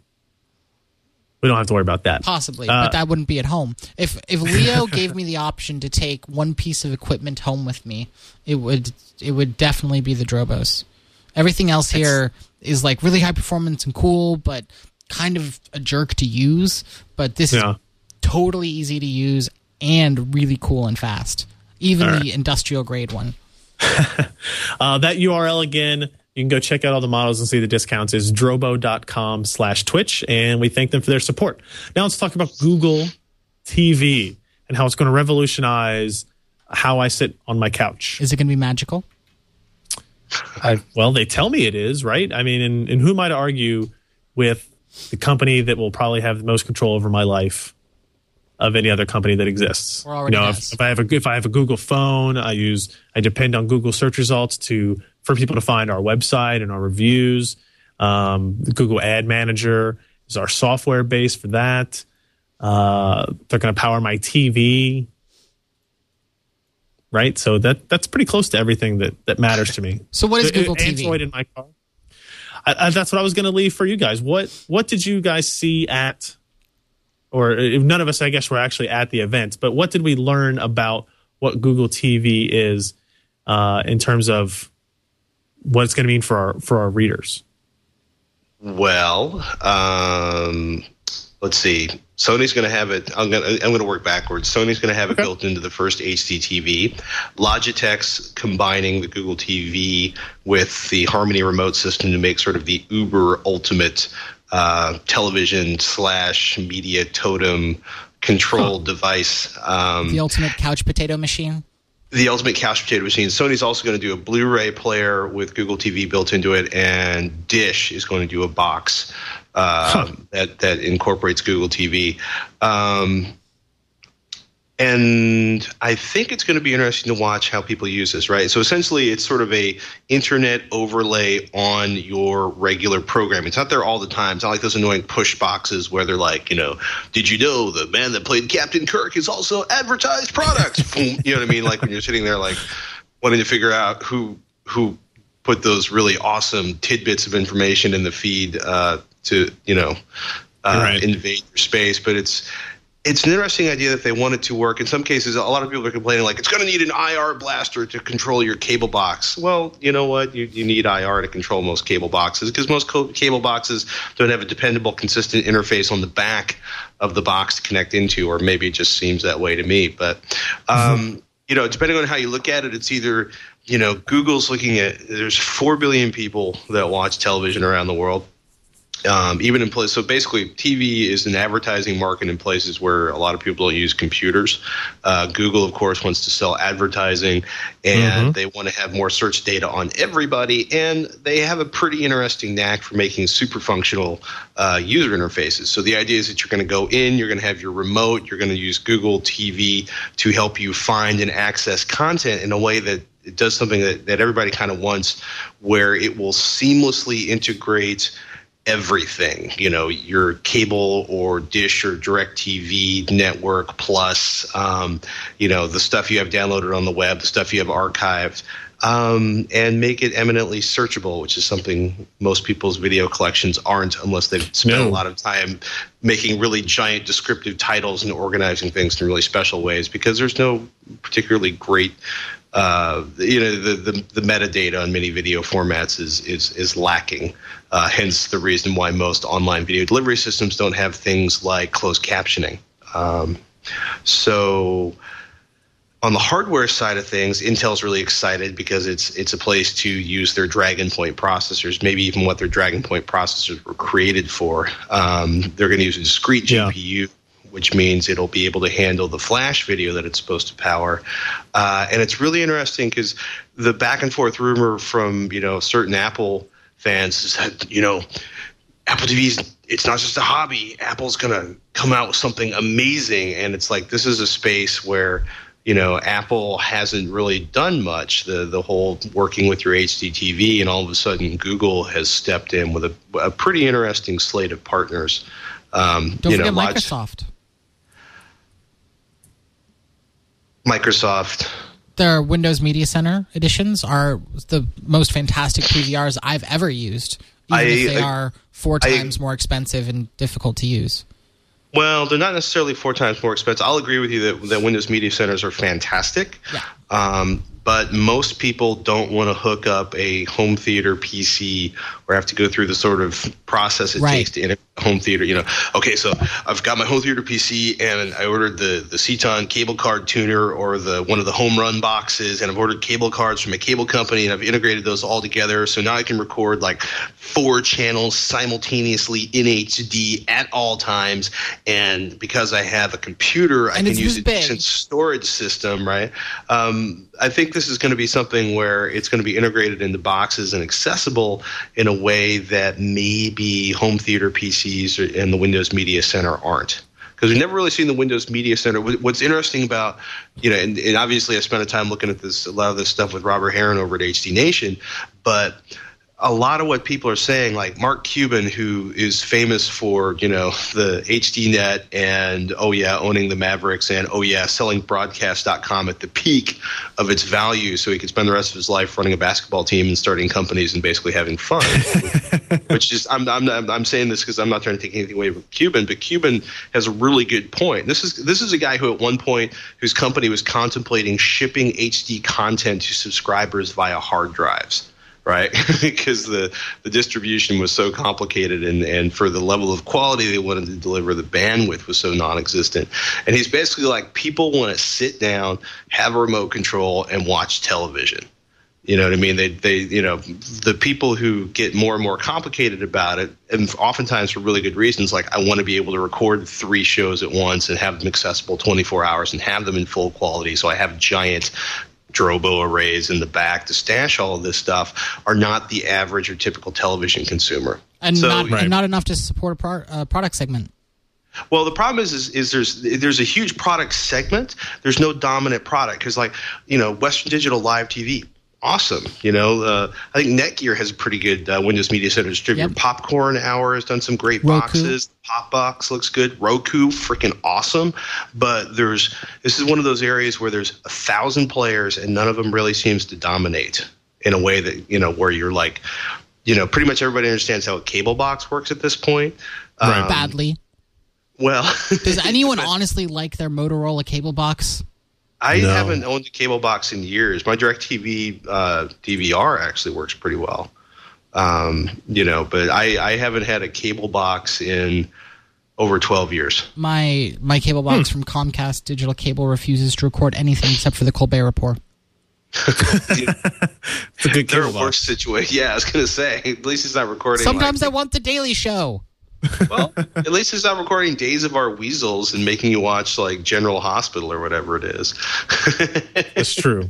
D: we don't have to worry about that.
F: Possibly,
D: Uh,
F: but that wouldn't be at home. If if Leo gave me the option to take one piece of equipment home with me, it would it would definitely be the Drobos. Everything else here is like really high performance and cool, but kind of a jerk to use. But this
D: Yeah.
F: is totally easy to use and really cool and fast. Even
D: All
F: the
D: right.
F: industrial grade one.
D: Uh, that U R L again, you can go check out all the models and see the discounts, is drobo.com slash Twitch, and we thank them for their support. Now let's talk about Google T V and how it's going to revolutionize how I sit on my couch.
F: Is it going to be magical?
D: I, well, they tell me it is, right? I mean, and, and who am I to argue with the company that will probably have the most control over my life of any other company that exists?
F: Or already
D: you know,
F: has.
D: if, if I have a if I have a Google phone, I use I depend on Google search results to for people to find our website and our reviews. Um, the Google Ad Manager is our software base for that. Uh, they're going to power my T V. Right, so that that's pretty close to everything that, that matters to me.
F: So what is
D: so,
F: Google T V?
D: Android in my car. I, I, that's what I was going to leave for you guys. What what did you guys see at, or if none of us, I guess, were actually at the event, but what did we learn about what Google T V is uh, in terms of what it's going to mean for our for our readers?
E: Well, um, let's see. Sony's going to have it. I'm going to I'm going to work backwards. Sony's going to have it
D: Okay.
E: built into the first H D T V. Logitech's combining the Google T V with the Harmony remote system to make sort of the uber ultimate uh, television slash media totem control
D: Huh.
E: device. Um,
F: The ultimate couch potato machine?
E: the ultimate couch potato machine. Sony's also going to do a Blu-ray player with Google T V built into it, and Dish is going to do a box uh,
D: Huh.
E: that that incorporates Google T V. Um, and I think it's going to be interesting to watch how people use this, right? So essentially, it's sort of a internet overlay on your regular programming. It's not there all the time. It's not like those annoying push boxes where they're like, you know, did you know the man that played Captain Kirk is also advertised products? Boom. You know what I mean? Like when you're sitting there, like wanting to figure out who who put those really awesome tidbits of information in the feed uh, to, you know, uh,
D: Right.
E: invade your space. But it's it's an interesting idea that they want it to work. In some cases, a lot of people are complaining, like, it's going to need an I R blaster to control your cable box. Well, you know what? You, you need I R to control most cable boxes because most co- cable boxes don't have a dependable, consistent interface on the back of the box to connect into, or maybe it just seems that way to me. But, um, mm-hmm. you know, depending on how you look at it, it's either, you know, Google's looking at, there's four billion people that watch television around the world. Um, even in place, so basically, T V is an advertising market in places where a lot of people don't use computers. Uh, Google, of course, wants to sell advertising, and mm-hmm. they want to have more search data on everybody. And they have a pretty interesting knack for making super functional uh, user interfaces. So the idea is that you're going to go in, you're going to have your remote, you're going to use Google T V to help you find and access content in a way that it does something that, that everybody kind of wants, where it will seamlessly integrate everything, you know, your cable or Dish or DirecTV network, plus, um, you know, the stuff you have downloaded on the web, the stuff you have archived, um, and make it eminently searchable, which is something most people's video collections aren't unless they've spent
D: No.
E: a lot of time making really giant descriptive titles and organizing things in really special ways, because there's no particularly great Uh, you know, the, the, the metadata on many video formats is is, is lacking. Uh, hence the reason why most online video delivery systems don't have things like closed captioning. Um, so on the hardware side of things, Intel's really excited because it's it's a place to use their Dragon Point processors, maybe even what their Dragon Point processors were created for. Um, they're going to use a discrete G P U. Yeah. Which means it'll be able to handle the flash video that it's supposed to power. Uh, and it's really interesting because the back and forth rumor from, you know, certain Apple fans is that, you know, Apple T V's, it's not just a hobby. Apple's going to come out with something amazing. And it's like, this is a space where, you know, Apple hasn't really done much, the the whole working with your H D T V, and all of a sudden Google has stepped in with a, a pretty interesting slate of partners. Um,
F: Don't
E: you
F: forget
E: know,
F: Microsoft.
E: Microsoft.
F: Their Windows Media Center editions are the most fantastic P V Rs I've ever used, even
E: I,
F: if they
E: I,
F: are four
E: I,
F: times more expensive and difficult to use.
E: Well, they're not necessarily four times more expensive. I'll agree with you that, that Windows Media Centers are fantastic.
F: Yeah.
E: Um, but most people don't want to hook up a home theater P C or have to go through the sort of process it
F: right.
E: takes to integrate home theater, you know, okay, so I've got my home theater P C and I ordered the, the Ceton cable card tuner or the one of the home run boxes, and I've ordered cable cards from a cable company and I've integrated those all together. So now I can record like four channels simultaneously in H D at all times. And because I have a computer, I
F: and
E: can use a
F: big.
E: decent storage system, right? Um, I think this is going to be something where it's going to be integrated into boxes and accessible in a way that maybe home theater P Cs and the Windows Media Center aren't. Because we've never really seen the Windows Media Center. What's interesting about, you know, and, and obviously I spent a time looking at this, a lot of this stuff with Robert Heron over at H D Nation, but a lot of what people are saying, like Mark Cuban, who is famous for, you know, the H D Net and, oh yeah, owning the Mavericks and, oh yeah, selling broadcast dot com at the peak of its value so he could spend the rest of his life running a basketball team and starting companies and basically having fun. Which is, I'm, I'm, I'm saying this because I'm not trying to take anything away from Cuban, but Cuban has a really good point. This is, this is a guy who at one point, whose company was contemplating shipping H D content to subscribers via hard drives. Right, because the, the distribution was so complicated, and, and for the level of quality they wanted to deliver, the bandwidth was so non-existent. And he's basically like, people want to sit down, have a remote control, and watch television. You know what I mean? They, they, you know, the people who get more and more complicated about it, and oftentimes for really good reasons, like I want to be able to record three shows at once and have them accessible twenty-four hours and have them in full quality, so I have giant Drobo arrays in the back to stash all of this stuff, are not the average or typical television consumer,
F: and
E: so,
F: not
E: right.
F: and not enough to support a pro- uh, product segment.
E: Well, the problem is, is, is there's there's a huge product segment. There's no dominant product because, like, you know, Western Digital Live T V, awesome. You know, uh, I think Netgear has a pretty good uh, Windows Media Center distributor.
F: Yep.
E: Popcorn Hour has done some great
F: Roku.
E: boxes. Popbox looks good. Roku, freaking awesome. But there's this is one of those areas where there's a thousand players and none of them really seems to dominate in a way that, you know, where you're like, you know, pretty much everybody understands how a cable box works at this point.
F: Right.
E: Um,
F: Badly.
E: Well,
F: does anyone honestly like their Motorola cable box?
E: I
G: No.
E: haven't owned a cable box in years. My DirecTV uh, D V R actually works pretty well. Um, you know, but I, I haven't had a cable box in over twelve years.
F: My my cable box
E: Hmm.
F: from Comcast Digital Cable refuses to record anything except for the Colbert Report.
G: It's a good
E: They're a
G: cable
E: worse
G: box.
E: situation. Yeah, I was going to say. At least it's not recording.
F: Sometimes I
E: like,
F: want the Daily Show.
E: well, at least it's not recording Days of Our Weasels and making you watch like General Hospital or whatever it is.
G: That's true.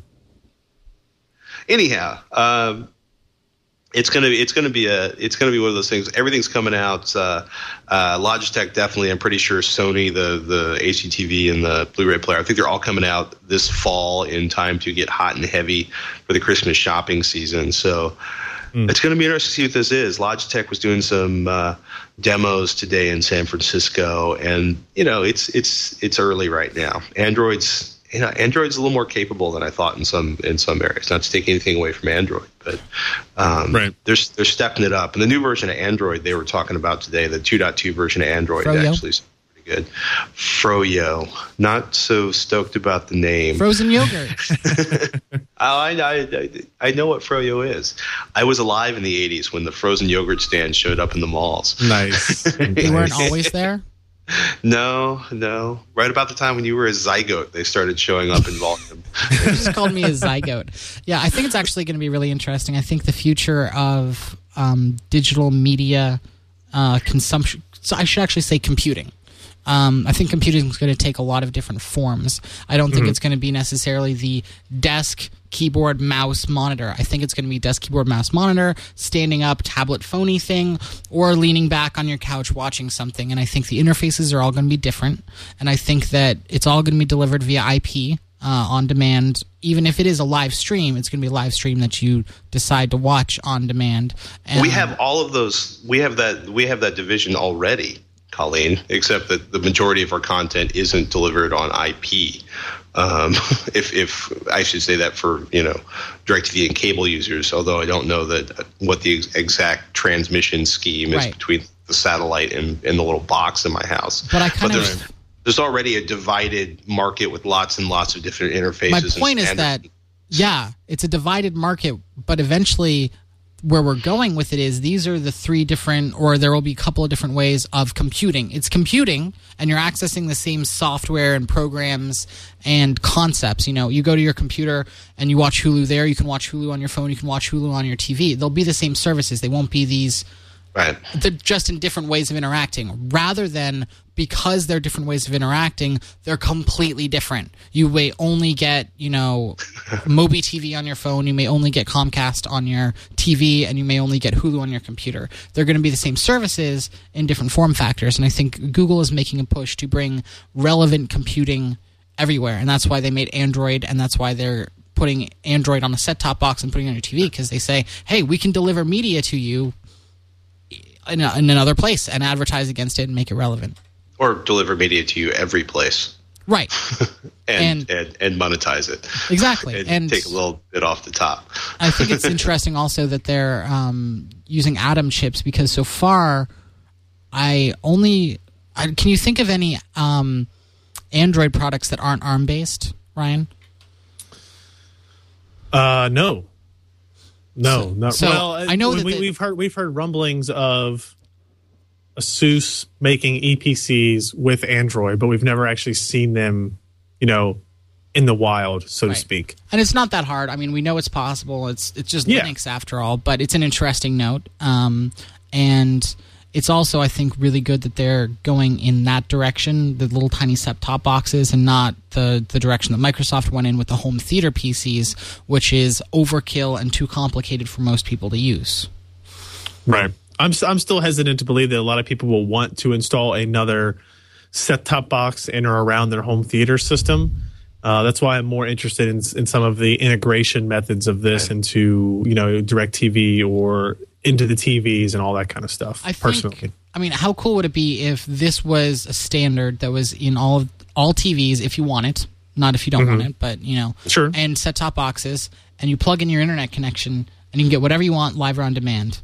E: Anyhow, um, it's gonna it's gonna be a it's gonna be one of those things. Everything's coming out. Uh, uh, Logitech definitely. I'm pretty sure Sony, the the H D T V and the Blu-ray player. I think they're all coming out this fall in time to get hot and heavy for the Christmas shopping season. So mm. it's going to be interesting to see what this is. Logitech was doing some uh, demos today in San Francisco, and you know it's it's it's early right now. Android's. You know, Android's a little more capable than I thought in some in some areas. Not to take anything away from Android, but um,
G: Right.
E: they're they're stepping it up. And the new version of Android they were talking about today, the two point two version of Android,
F: Froyo.
E: actually is pretty good. Froyo, not so stoked about the name.
F: Frozen yogurt.
E: oh, I, I I know what Froyo is. I was alive in the eighties when the frozen yogurt stand showed up in the malls.
G: Nice.
F: They weren't always there.
E: No, no. Right about the time when you were a zygote, they started showing up in volume.
F: They just called me a zygote. Yeah, I think it's actually going to be really interesting. I think the future of um, digital media uh, consumption, so I should actually say computing. Um, I think computing is going to take a lot of different forms. I don't think mm-hmm. it's going to be necessarily the desk, keyboard, mouse, monitor. I think it's going to be desk, keyboard, mouse, monitor, standing up, tablet, phony thing, or leaning back on your couch watching something. And I think the interfaces are all going to be different. And I think that it's all going to be delivered via I P uh, on demand. Even if it is a live stream, it's going to be a live stream that you decide to watch on demand. And
E: we have all of those. We have that. We have that division already, Colleen, except that the majority of our content isn't delivered on I P. Um, if, if I should say that for, you know, DirecTV and cable users, although I don't know that what the ex- exact transmission scheme is
F: right.
E: between the satellite and, and the little box in my house.
F: But I kind
E: but
F: of
E: there's, there's already a divided market with lots and lots of different interfaces.
F: My point
E: and
F: is that, yeah, it's a divided market, but eventually where we're going with it is these are the three different, or there will be a couple of different ways of computing. It's computing, and you're accessing the same software and programs and concepts. You know, you go to your computer and you watch Hulu there. You can watch Hulu on your phone. You can watch Hulu on your T V. They'll be the same services. They won't be these...
E: Right.
F: They're just in different ways of interacting, rather than because they're different ways of interacting, they're completely different. You may only get, you know, Mobi T V on your phone, you may only get Comcast on your T V, and you may only get Hulu on your computer. They're going to be the same services in different form factors, and I think Google is making a push to bring relevant computing everywhere, and that's why they made Android, and that's why they're putting Android on a set-top box and putting it on your T V, because they say, hey, we can deliver media to you in, a, in another place and advertise against it and make it relevant.
E: Or deliver media to you every place.
F: Right.
E: and,
F: and,
E: and and monetize it.
F: Exactly.
E: and,
F: and
E: take a little bit off the top.
F: I think it's interesting also that they're um, using Atom chips, because so far I only... I, can you think of any um, Android products that aren't ARM-based, Ryan?
G: Uh, no. No,
F: So-
G: not
F: so
G: well.
F: I know
G: we,
F: that
G: we,
F: the-
G: we've heard we've heard rumblings of ASUS making E P Cs with Android, but we've never actually seen them, you know, in the wild, so
F: Right.
G: to speak.
F: And it's not that hard. I mean, we know it's possible. It's it's just
G: Yeah.
F: Linux after all, but it's an interesting note. Um, and it's also, I think, really good that they're going in that direction, the little tiny set-top boxes, and not the, the direction that Microsoft went in with the home theater P Cs, which is overkill and too complicated for most people to use.
G: Right. I'm s- I'm still hesitant to believe that a lot of people will want to install another set-top box in or around their home theater system. Uh, that's why I'm more interested in in some of the integration methods of this into, you know, DirecTV or into the T Vs and all that kind of stuff.
F: I think,
G: personally,
F: I mean, how cool would it be if this was a standard that was in all of, all T Vs if you want it, not if you don't want it, but, you know,
G: Sure.
F: and set-top boxes, and you plug in your internet connection, and you can get whatever you want live or on demand.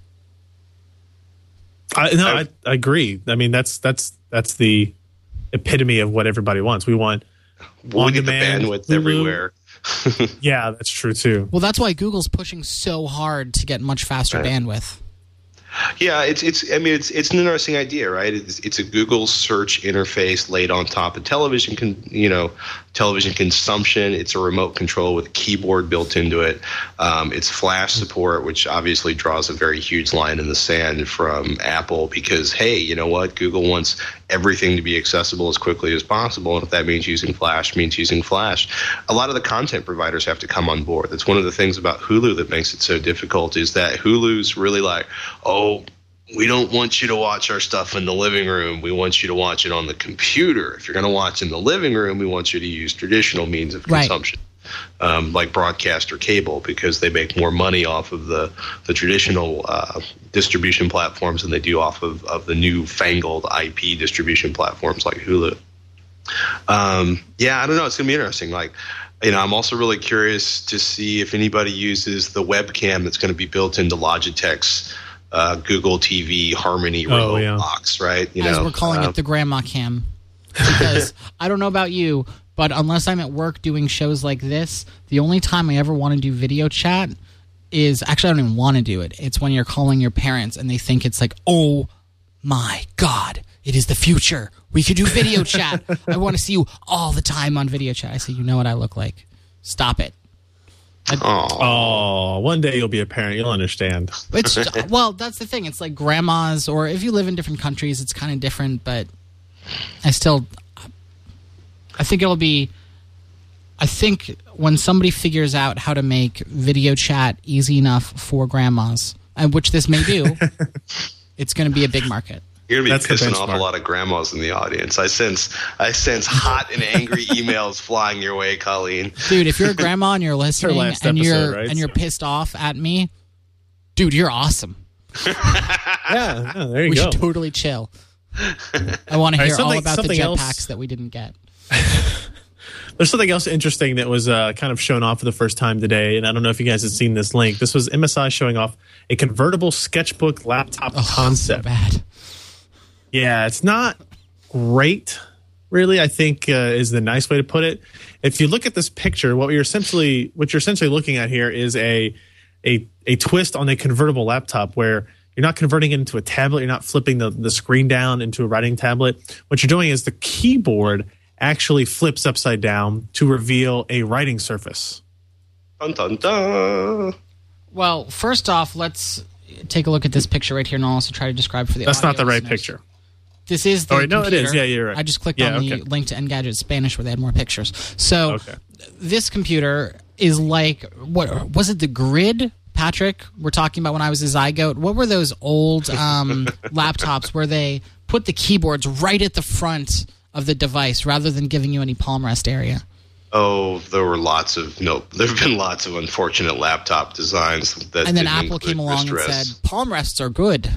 G: I, no, I, I agree. I mean, that's that's that's the epitome of what everybody wants. We want
E: We'll get the
G: on-demand
E: bandwidth
G: Hulu.
E: everywhere.
G: Yeah, that's true too.
F: Well, that's why Google's pushing so hard to get much faster
E: Right.
F: bandwidth.
E: Yeah, it's it's. I mean, it's it's an interesting idea, right? It's it's a Google search interface laid on top of television, con, you know, television consumption. It's a remote control with a keyboard built into it. Um, it's Flash support, which obviously draws a very huge line in the sand from Apple, because hey, you know what? Google wants everything to be accessible as quickly as possible, and if that means using Flash, means using Flash. A lot of the content providers have to come on board. That's one of the things about Hulu that makes it so difficult, is that Hulu's really like, oh, we don't want you to watch our stuff in the living room. We want you to watch it on the computer. If you're going to watch in the living room, we want you to use traditional means of
F: Right.
E: consumption, um, like broadcast or cable, because they make more money off of the, the traditional uh, distribution platforms than they do off of, of the newfangled I P distribution platforms like Hulu. Um, yeah, I don't know. It's going to be interesting. Like, you know, I'm also really curious to see if anybody uses the webcam that's going to be built into Logitech's uh, Google T V Harmony remote
G: Oh, yeah.
E: box, right? You
F: As
E: know,
F: we're calling
E: um,
F: it the grandma cam. Because I don't know about you, but unless I'm at work doing shows like this, the only time I ever want to do video chat is, actually I don't even want to do it. It's when you're calling your parents and they think it's like, oh my God, it is the future. We could do video chat. I want to see you all the time on video chat. I say, you know what I look like. Stop it.
G: Oh, one day you'll be a parent. You'll understand.
F: It's well, that's the thing. It's like grandmas, or if you live in different countries, it's kind of different. But I still, I think it'll be. I think when somebody figures out how to make video chat easy enough for grandmas, and which this may do, it's going to be a big market.
E: You're gonna be
G: That's the
E: pissing off a
G: benchmark.
E: lot of grandmas in the audience. I sense, I sense hot and angry emails flying your way, Colleen.
F: Dude, if you're a grandma and you're listening
G: last
F: and
G: episode,
F: you're
G: right?
F: and you're pissed off at me, dude, you're awesome.
G: Yeah, yeah, there you
F: We
G: go.
F: should totally chill. I want to
G: All right,
F: hear all
G: something-
F: about the
G: something else-
F: jetpacks that we didn't get.
G: There's something else interesting that was uh, kind of shown off for the first time today, and I don't know if you guys have seen this link. This was M S I showing off a convertible sketchbook laptop
F: Oh, so
G: concept.
F: bad.
G: Yeah, it's not great, really, I think uh, is the nice way to put it. If you look at this picture, what you're essentially what you're essentially looking at here is a a a twist on a convertible laptop where you're not converting it into a tablet. You're not flipping the, the screen down into a writing tablet. What you're doing is the keyboard actually flips upside down to reveal a writing surface.
E: Dun, dun, dun.
F: Well, first off, let's take a look at this picture right here, and I'll also try to describe for the
G: That's
F: audio
G: not the right
F: listeners.
G: picture.
F: This is the
G: oh, no,
F: computer.
G: it is. Yeah, you're right.
F: I just clicked
G: yeah,
F: on the
G: okay.
F: link to Engadget Spanish where they had more pictures. So
G: Okay.
F: this computer is like, what was it, the Grid, Patrick? We're talking about when I was a zygote. What were those old um, laptops where they put the keyboards right at the front of the device rather than giving you any palm rest area?
E: Oh, there were lots of no. There have been lots of unfortunate laptop designs that.
F: And then
E: didn't
F: Apple came
E: include
F: along and
E: wrist
F: said, palm rests are good.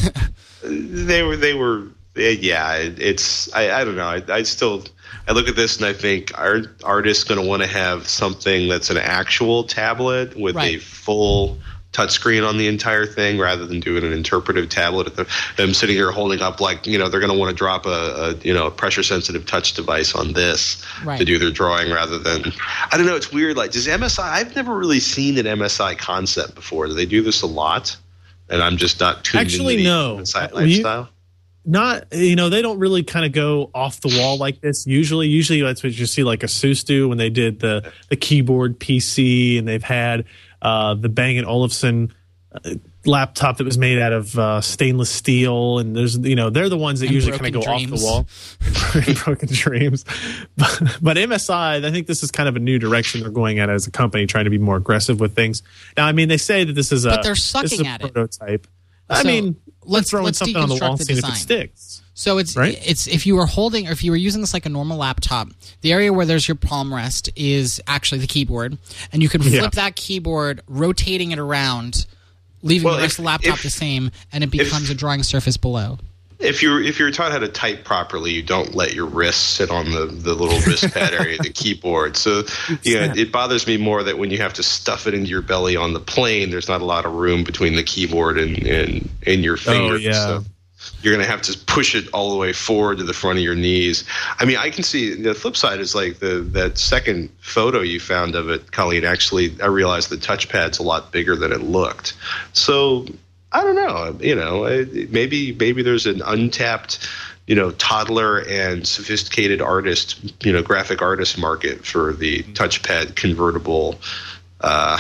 E: They were. They were. Yeah. It's. I. I don't know. I, I still. I look at this and I think, are artists going to want to have something that's an actual tablet with
F: Right.
E: a full touchscreen on the entire thing rather than doing an interpretive tablet at the, them sitting here holding up like, you know, they're going to want to drop a, a you know a pressure sensitive touch device on this
F: Right.
E: to do their drawing rather than, I don't know, it's weird. Like, does M S I, I've never really seen an M S I concept before. Do they do this a lot? And I'm just not tuned
G: Actually,
E: into the
G: no.
E: M S I
G: Well, you-
E: lifestyle.
G: Not, you know, they don't really kind of go off the wall like this. Usually, usually that's what you see, like Asus do when they did the the keyboard P C, and they've had uh, the Bang and Olufsen uh, laptop that was made out of uh, stainless steel, and there's, you know, they're the ones that
F: And
G: usually kind of
F: Broken
G: go
F: Dreams.
G: off the wall. Broken Dreams, but, but M S I, I think this is kind of a new direction they're going at as a company, trying to be more aggressive with things. Now, I mean, they say that this is a
F: But they're
G: this is
F: sucking
G: a
F: at it.
G: prototype. I
F: So,
G: mean,
F: let's-
G: let's throw in
F: let's
G: something on the wall
F: deconstruct
G: and
F: the
G: see if it
F: design.
G: sticks.
F: So it's
G: Right?
F: it's if you were holding, or if you were using this like a normal laptop, the area where there's your palm rest is actually the keyboard, and you can flip
G: Yeah.
F: that keyboard, rotating it around, leaving
E: Well,
F: the rest
E: if-
F: of the laptop
E: if-
F: the same, and it becomes a drawing surface below.
E: If you're if you're taught how to type properly, you don't let your wrist sit on the, the little wrist pad area of the keyboard. So yeah, it bothers me more that when you have to stuff it into your belly on the plane, there's not a lot of room between the keyboard and and, and your fingers.
G: yeah.
E: So you're going to have to push it all the way forward to the front of your knees. I mean, I can see the flip side is like the that second photo you found of it, Colleen. Actually, I realized the touchpad's a lot bigger than it looked. So I don't know. You know, maybe maybe there's an untapped, you know, toddler and sophisticated artist, you know, graphic artist market for the touchpad convertible. Uh,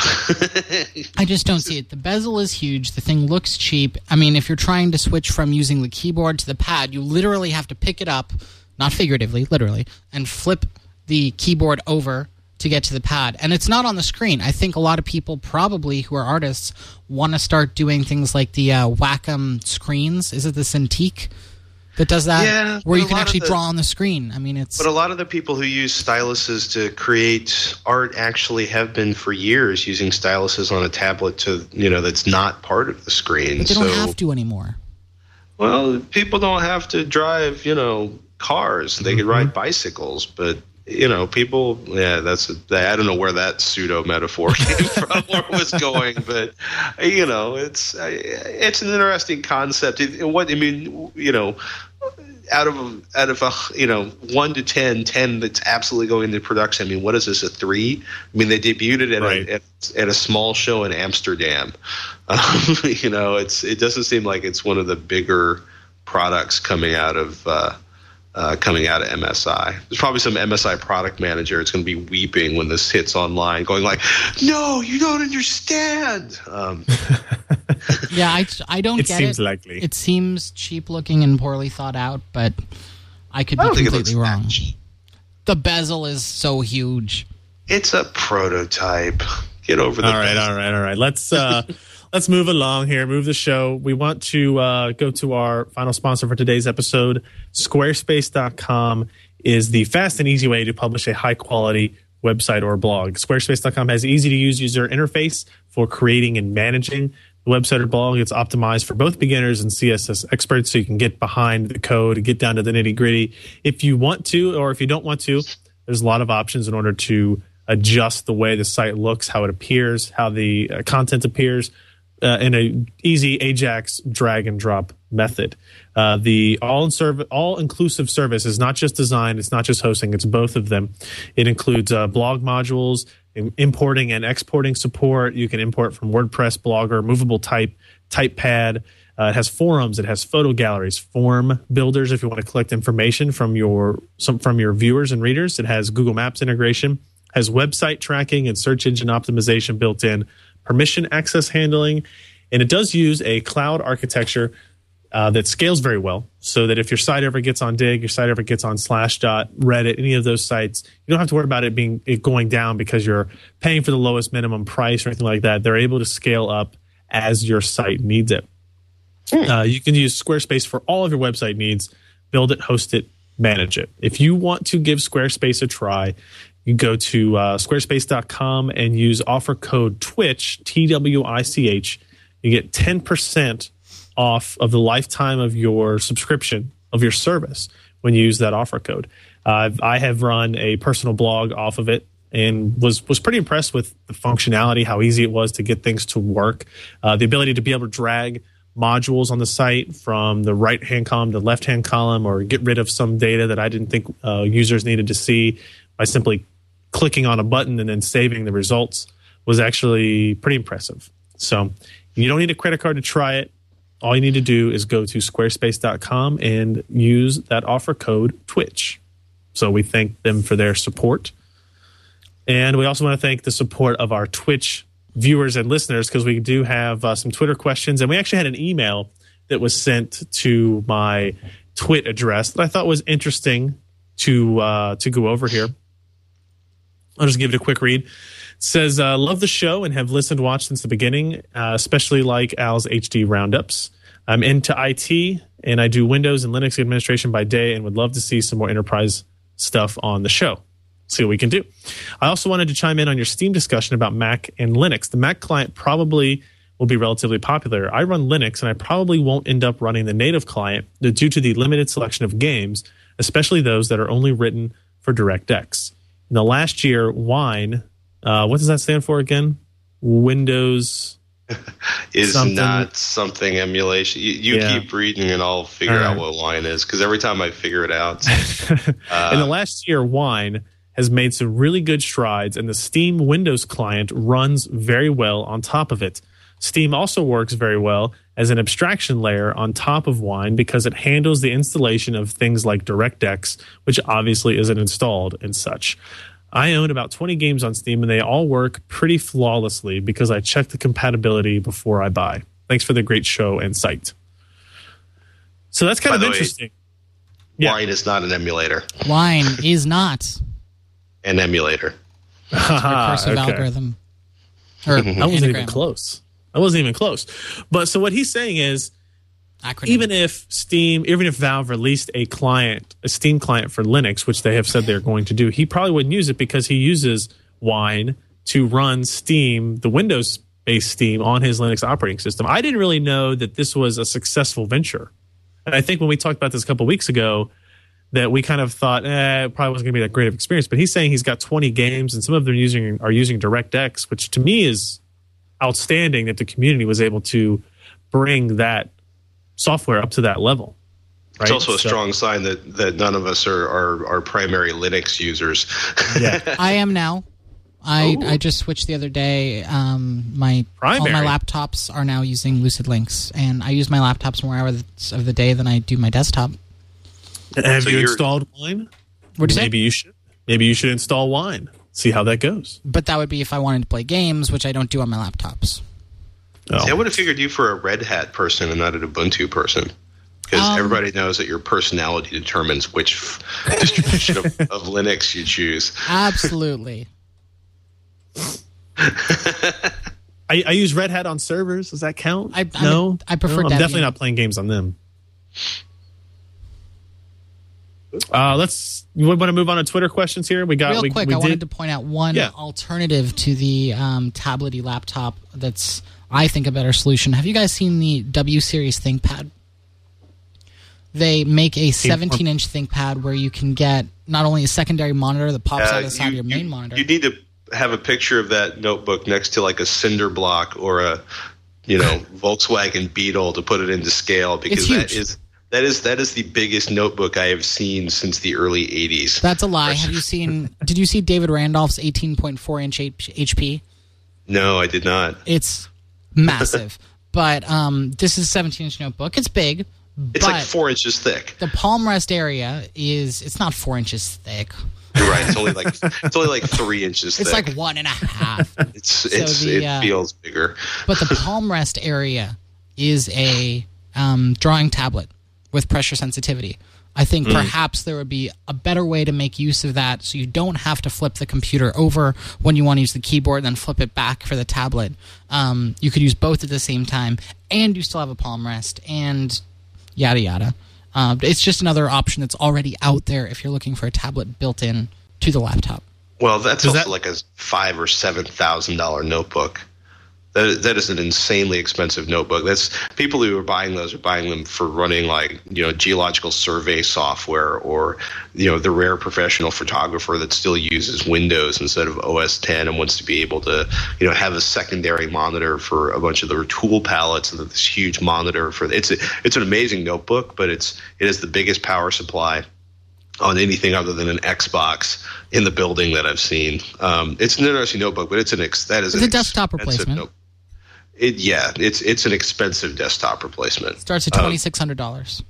F: I just don't see it. The bezel is huge. The thing looks cheap. I mean, if you're trying to switch from using the keyboard to the pad, you literally have to pick it up, not figuratively, literally, and flip the keyboard over to get to the pad. And it's not on the screen. I think a lot of people probably who are artists want to start doing things like the uh, Wacom screens. Is it the Cintiq that does that?
E: Yeah,
F: where you
E: a
F: can
E: lot of
F: actually
E: the-
F: draw on the screen. I mean, it's...
E: But a lot of the people who use styluses to create art actually have been for years using styluses on a tablet to, you know, that's not part of the screen.
F: But they
E: so,
F: don't have to anymore.
E: well, people don't have to drive, you know, cars. They
F: Mm-hmm.
E: could ride bicycles, but you know, people. Yeah, that's. A, I don't know where that pseudo metaphor came from or was going, but you know, it's it's an interesting concept. It, what I mean, you know. Out of out of a you know one to ten, ten that's absolutely going into production. I mean, what is this, a three? I mean, they debuted it at,
G: Right.
E: a, at, at a small show in Amsterdam. Um, you know, it's it doesn't seem like it's one of the bigger products coming out of uh, uh, coming out of M S I. There's probably some M S I product manager. It's going to be weeping when this hits online, going like, "No, you don't understand." Um,
F: Yeah, I, I don't
G: It
F: get
G: seems
F: it.
G: likely.
F: It seems cheap looking and poorly thought out, but I could
E: I
F: be
E: don't think it looks
F: completely
E: that
F: wrong.
E: cheap.
F: The bezel is so huge.
E: It's a prototype. Get over the.
G: All right, all right, all right. Let's uh, let's move along here. Move the show. We want to uh, go to our final sponsor for today's episode. Squarespace dot com is the fast and easy way to publish a high quality website or blog. Squarespace dot com has an easy to use user interface for creating and managing the website or blog. It's optimized for both beginners and C S S experts, so you can get behind the code and get down to the nitty gritty. If you want to, or if you don't want to, there's a lot of options in order to adjust the way the site looks, how it appears, how the uh, content appears uh, in a easy Ajax drag and drop method. Uh, the all serv- all-inclusive service is not just design, it's not just hosting, it's both of them. It includes uh, blog modules, importing and exporting support. You can import from WordPress, Blogger, Movable Type, TypePad. Uh, it has forums. It has photo galleries, form builders if you want to collect information from your some from your viewers and readers. It has Google Maps integration, has website tracking and search engine optimization built in, permission access handling, and it does use a cloud architecture uh, that scales very well, so that if your site ever gets on Dig, your site ever gets on Slashdot, Reddit, any of those sites, you don't have to worry about it being it going down because you're paying for the lowest minimum price or anything like that. They're able to scale up as your site needs it. Uh, you can use Squarespace for all of your website needs. Build it, host it, manage it. If you want to give Squarespace a try, you go to uh, squarespace dot com and use offer code TWICH, T W I C H. You get ten percent off of the lifetime of your subscription of your service when you use that offer code. Uh, I have run a personal blog off of it and was was pretty impressed with the functionality, how easy it was to get things to work, uh, the ability to be able to drag modules on the site from the right-hand column to the left-hand column, or get rid of some data that I didn't think uh, users needed to see by simply clicking on a button and then saving the results, was actually pretty impressive. So you don't need a credit card to try it. All you need to do is go to squarespace dot com and use that offer code TWICH. So we thank them for their support. And we also want to thank the support of our Twitch viewers and listeners, because we do have uh, some Twitter questions, and we actually had an email that was sent to my Twit address that I thought was interesting to uh, to go over here. I'll just give it a quick read. It says, uh, love the show and have listened, watched since the beginning, uh, especially like Al's H D roundups. I'm into I T, and I do Windows and Linux administration by day, and would love to see some more enterprise stuff on the show. See what we can do. I also wanted to chime in on your Steam discussion about Mac and Linux. The Mac client probably will be relatively popular. I run Linux, and I probably won't end up running the native client due to the limited selection of games, especially those that are only written for DirectX. In the last year, Wine, uh, what does that stand for again? Windows
E: is
G: something.
E: Not something emulation. You, you yeah. keep reading, and I'll figure uh, out what Wine is, because every time I figure it out. uh,
G: in the last year, Wine has made some really good strides, and the Steam Windows client runs very well on top of it. Steam also works very well as an abstraction layer on top of Wine, because it handles the installation of things like DirectX, which obviously isn't installed and such. I own about twenty games on Steam, and they all work pretty flawlessly because I check the compatibility before I buy. Thanks for the great show and site. So that's kind
E: By
G: of
E: the
G: interesting.
E: Way,
G: yeah.
E: Wine is not an emulator.
F: Wine is not
E: An emulator.
F: Recursive
G: okay.
F: algorithm. Or
G: I wasn't even
F: anagram.
G: close. I wasn't even close. But so what he's saying is,
F: Acronym.
G: even if Steam, even if Valve released a client, a Steam client for Linux, which they have said they're going to do, he probably wouldn't use it because he uses Wine to run Steam, the Windows-based Steam, on his Linux operating system. I didn't really know that this was a successful venture. And I think when we talked about this a couple weeks ago, that we kind of thought, eh, it probably wasn't going to be that great of experience. But he's saying he's got twenty games, and some of them using are using DirectX, which to me is outstanding that the community was able to bring that software up to that level. Right?
E: It's also a
G: so,
E: strong sign that, that none of us are, are, are primary Linux users.
G: Yeah.
F: I am now. I,
G: Ooh.
F: I just switched the other day. Um, my
G: Primary.
F: all my laptops are now using Lucid Links, and I use my laptops more hours of the day than I do my desktop.
G: Have
E: So
G: you
E: you're-
G: installed Wine?
F: What'd you say?
G: Maybe you should. Maybe you should install Wine. See how that goes.
F: But that would be if I wanted to play games, which I don't do on my laptops.
G: Oh.
E: See, I would have figured you for a Red Hat person and not an Ubuntu person, because
F: Um,
E: everybody knows that your personality determines which f- distribution of, of Linux you choose.
F: Absolutely.
G: I, I use Red Hat on servers. Does that count?
F: I- I
G: no,
F: mean, I prefer
G: No, I'm
F: Debian.
G: definitely not playing games on them. Uh, let's. We want to move on to Twitter questions here. We got
F: Real
G: we,
F: quick,
G: we
F: I
G: did,
F: wanted to point out one
G: Yeah.
F: alternative to the um, tablety laptop that's, I think, a better solution. Have you guys seen the W Series ThinkPad? They make a seventeen-inch ThinkPad where you can get not only a secondary monitor that pops
E: Uh,
F: out of the side
E: you,
F: of your main
E: you-
F: monitor.
E: you need to have a picture of that notebook next to like a cinder block or a, you know, Volkswagen Beetle to put it into scale, because
F: It's
E: that
F: huge.
E: is That is that is the biggest notebook I have seen since the early eighties.
F: That's a lie. Have you seen? Did you see David Randolph's eighteen point four inch H P?
E: No, I did not.
F: It's massive, but um, this is a seventeen inch notebook. It's big.
E: It's like four inches thick.
F: The palm rest area is it's not four inches thick.
E: You're right. It's only like it's only like three inches
F: it's
E: thick.
F: It's like one and a half.
E: it's so it's the, it uh, feels bigger.
F: But the palm rest area is a um, drawing tablet with pressure sensitivity. I think mm. perhaps there would be a better way to make use of that so you don't have to flip the computer over when you want to use the keyboard and then flip it back for the tablet. Um, you could use both at the same time, and you still have a palm rest, and yada yada. Uh, it's just another option that's already out there if you're looking for a tablet built in to the laptop.
E: Well, that's
G: Does
E: also
G: that-
E: like a five or seven thousand dollar notebook. That that is an insanely expensive notebook. That's people who are buying those are buying them for running like you know geological survey software, or you know the rare professional photographer that still uses Windows instead of O S ten and wants to be able to you know have a secondary monitor for a bunch of their tool palettes and this huge monitor for it's a, it's an amazing notebook, but it's it is the biggest power supply on anything other than an Xbox in the building that I've seen. Um, it's an interesting notebook, but it's an ex, that is
F: it's
E: an
F: a desktop replacement.
E: Notebook. It, yeah, it's it's an expensive desktop replacement.
F: It starts at twenty six hundred dollars.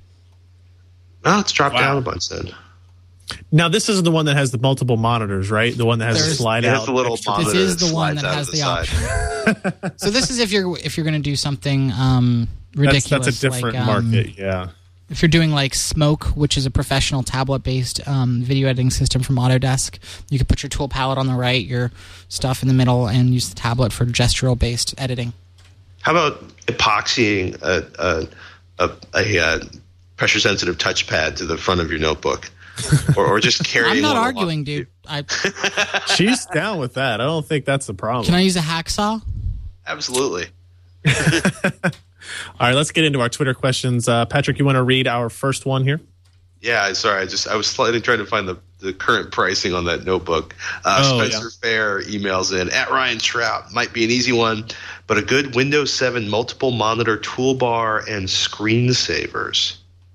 E: Um, oh, it's dropped
G: wow.
E: down a bunch then.
G: Now this is the one that has the multiple monitors, right? The one that has
F: There's,
G: the slide
E: it
G: out.
E: has the little monitor.
F: This is the
E: that
F: one that has the, the option. So this is if you're if you're going to do something um, ridiculous.
G: That's, that's a different
F: like, um,
G: market, yeah.
F: If you're doing like Smoke, which is a professional tablet-based um, video editing system from Autodesk, you could put your tool palette on the right, your stuff in the middle, and use the tablet for gestural-based editing.
E: How about epoxying a a, a, a, a pressure-sensitive touchpad to the front of your notebook, or, or just carrying?
F: I'm not
E: one
F: arguing,
E: along.
F: dude. I,
G: She's down with that. I don't think that's the problem.
F: Can I use a hacksaw?
E: Absolutely.
G: All right, let's get into our Twitter questions. Uh, Patrick, you want to read our first one here?
E: Yeah, sorry. I just I was slightly trying to find the, the current pricing on that notebook. Uh,
G: Oh,
E: Spencer
G: yeah.
E: Fair emails in at Ryan Trout. Might be an easy one, but a good Windows seven multiple monitor toolbar and screensavers.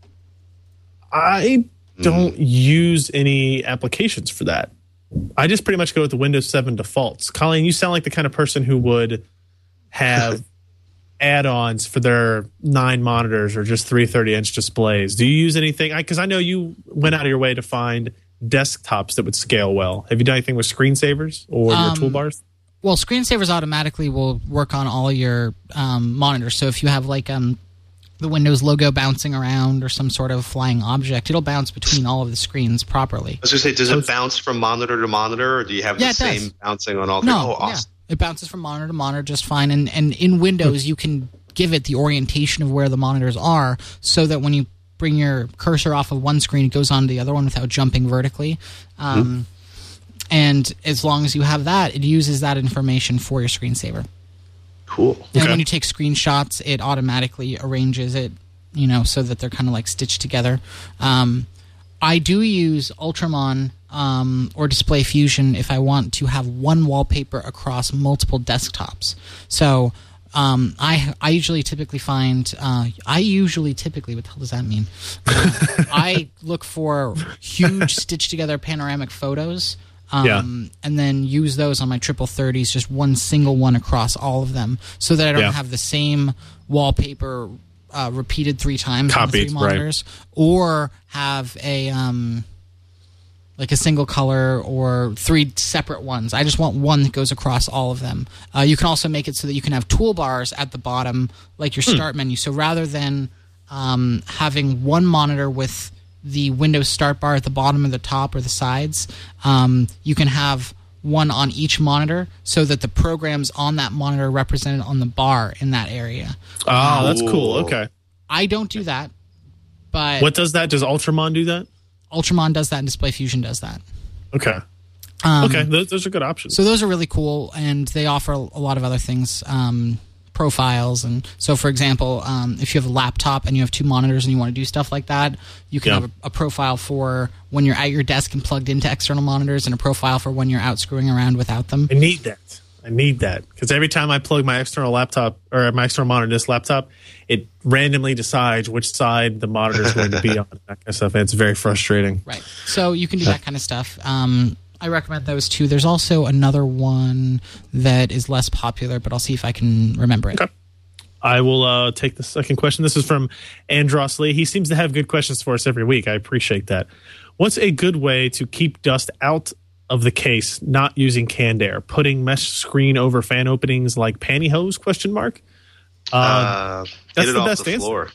G: I don't use any applications for that. I just pretty much go with the Windows seven defaults. Colleen, you sound like the kind of person who would have add-ons for their nine monitors or just three thirty-inch displays. Do you use anything? Because I, I know you went out of your way to find desktops that would scale well. Have you done anything with screensavers or
F: Um,
G: your toolbars?
F: Well, screensavers automatically will work on all your um, monitors. So if you have like um, the Windows logo bouncing around or some sort of flying object, it'll bounce between all of the screens properly.
E: I was going to say, does it bounce from monitor to monitor, or do you have
F: Yeah,
E: the
F: it
E: same
F: does.
E: bouncing on all?
F: No,
E: oh, awesome.
F: yeah. It bounces from monitor to monitor just fine. And, and in Windows, you can give it the orientation of where the monitors are so that when you bring your cursor off of one screen, it goes on to the other one without jumping vertically. Um, mm-hmm. And as long as you have that, it uses that information for your screensaver.
E: Cool.
F: And
G: Okay.
F: when you take screenshots, it automatically arranges it, you know, so that they're kind of like stitched together. Um, I do use Ultramon um, or Display Fusion if I want to have one wallpaper across multiple desktops. So um, I I usually typically find uh, I usually typically what the hell does that mean? Uh, I look for huge stitched together panoramic photos. Um,
G: Yeah.
F: And then use those on my triple thirties, just one single one across all of them, so that I don't
G: Yeah.
F: have the same wallpaper uh, repeated three times on the
G: Copied,
F: three
G: right.
F: monitors, or have a um, like a single color or three separate ones. I just want one that goes across all of them. Uh, you can also make it so that you can have toolbars at the bottom, like your start menu. So rather than um, having one monitor with the Windows start bar at the bottom or the top or the sides, um, you can have one on each monitor so that the programs on that monitor are represented on the bar in that area.
G: Oh, that's cool.
E: Ooh.
G: Okay.
F: I don't do that, but
G: What does that? Does Ultramon do that?
F: Ultramon does that and Display Fusion does that.
G: Okay.
F: Um,
G: okay. Those, those are good options.
F: So those are really cool, and they offer a lot of other things, um, profiles. And so, for example, um, if you have a laptop and you have two monitors and you want to do stuff like that, you can
G: Yeah.
F: have a, a profile for when you're at your desk and plugged into external monitors, and a profile for when you're out screwing around without them.
G: I need that. I need that because every time I plug my external laptop or my external monitor to this laptop, it randomly decides which side the monitor is going to be on. That kind of stuff. And it's very frustrating.
F: Right. So you can do that kind of stuff. Um, I recommend those two. There's also another one that is less popular, but I'll see if I can remember it.
G: Okay. I will uh, take the second question. This is from Andros Lee. He seems to have good questions for us every week. I appreciate that. What's a good way to keep dust out of the case not using canned air? Putting mesh screen over fan openings like pantyhose? Question mark.
E: Uh, uh,
G: that's
E: get it
G: the
E: off
G: best
E: the
G: answer.
E: Floor.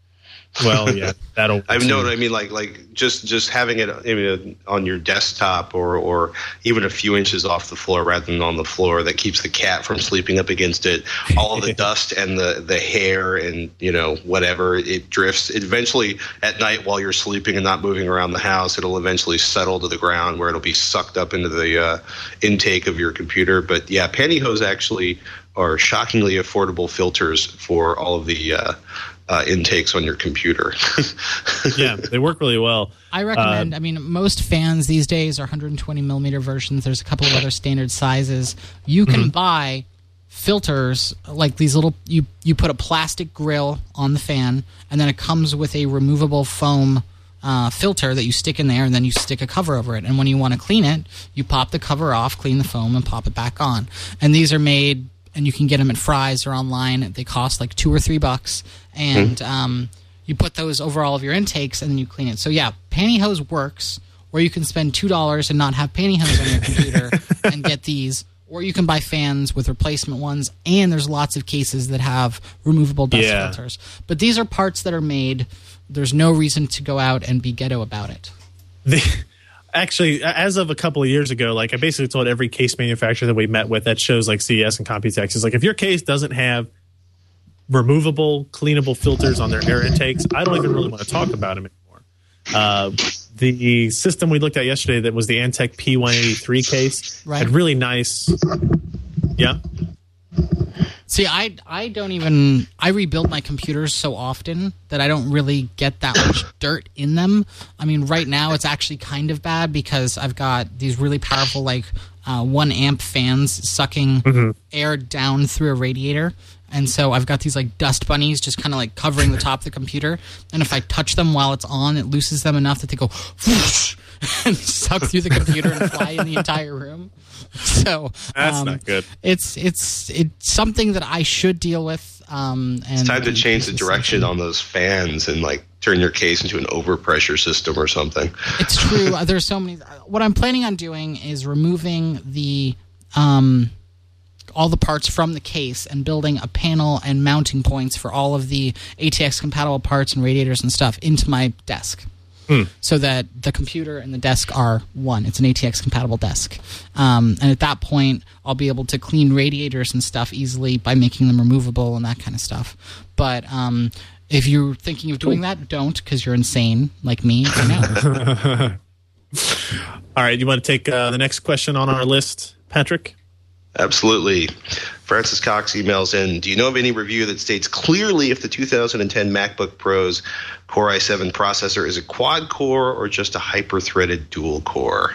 G: Well, yeah, that'll.
E: I've known. I mean, like, like just just having it I mean, on your desktop or or even a few inches off the floor rather than on the floor. That keeps the cat from sleeping up against it. All of the dust and the the hair and you know whatever it drifts. It eventually at night while you're sleeping and not moving around the house, it'll eventually settle to the ground where it'll be sucked up into the uh, intake of your computer. But yeah, pantyhose actually are shockingly affordable filters for all of the. Uh, Uh, intakes on your computer.
G: Yeah, they work really well.
F: I recommend, uh, I mean, most fans these days are one hundred twenty millimeter versions. There's a couple of other standard sizes. You can mm-hmm. buy filters like these little, you, you put a plastic grill on the fan, and then it comes with a removable foam uh, filter that you stick in there, and then you stick a cover over it. And when you want to clean it, you pop the cover off, clean the foam, and pop it back on. And these are made... and you can get them at Fry's or online. They cost like two or three bucks, and mm. um, you put those over all of your intakes, and then you clean it. So yeah, pantyhose works, or you can spend two dollars and not have pantyhose on your computer and get these, or you can buy fans with replacement ones, and there's lots of cases that have removable dust
G: yeah.
F: filters. But these are parts that are made. There's no reason to go out and be ghetto about it.
G: The- Actually, as of a couple of years ago, like I basically told every case manufacturer that we met with that shows like C E S and Computex is like, if your case doesn't have removable, cleanable filters on their air intakes, I don't even really want to talk about them anymore. Uh, the system we looked at yesterday that was the Antec P one eighty-three case
F: right.
G: had really nice. Yeah.
F: See, I I don't even I rebuild my computers so often that I don't really get that much dirt in them. I mean, right now it's actually kind of bad because I've got these really powerful like uh, one amp fans sucking mm-hmm. air down through a radiator, and so I've got these like dust bunnies just kind of like covering the top of the computer. And if I touch them while it's on, it loosens them enough that they go whoosh and suck through the computer and fly in the entire room. So
G: that's
F: um,
G: not good.
F: It's it's it's something that I should deal with. Um, and,
E: it's time to
F: and
E: change the direction on those fans and like turn your case into an overpressure system or something.
F: It's true. There's so many. What I'm planning on doing is removing the um, all the parts from the case and building a panel and mounting points for all of the A T X compatible parts and radiators and stuff into my desk. Hmm. So that the computer and the desk are one. It's an A T X compatible desk. Um, and at that point, I'll be able to clean radiators and stuff easily by making them removable and that kind of stuff. But um, if you're thinking of doing that, don't, because you're insane like me. I know.
G: All right, you want to take uh, the next question on our list, Patrick?
E: Absolutely. Francis Cox emails in, do you know of any review that states clearly if the two thousand ten MacBook Pro's Core i seven processor is a quad-core or just a hyper-threaded dual-core?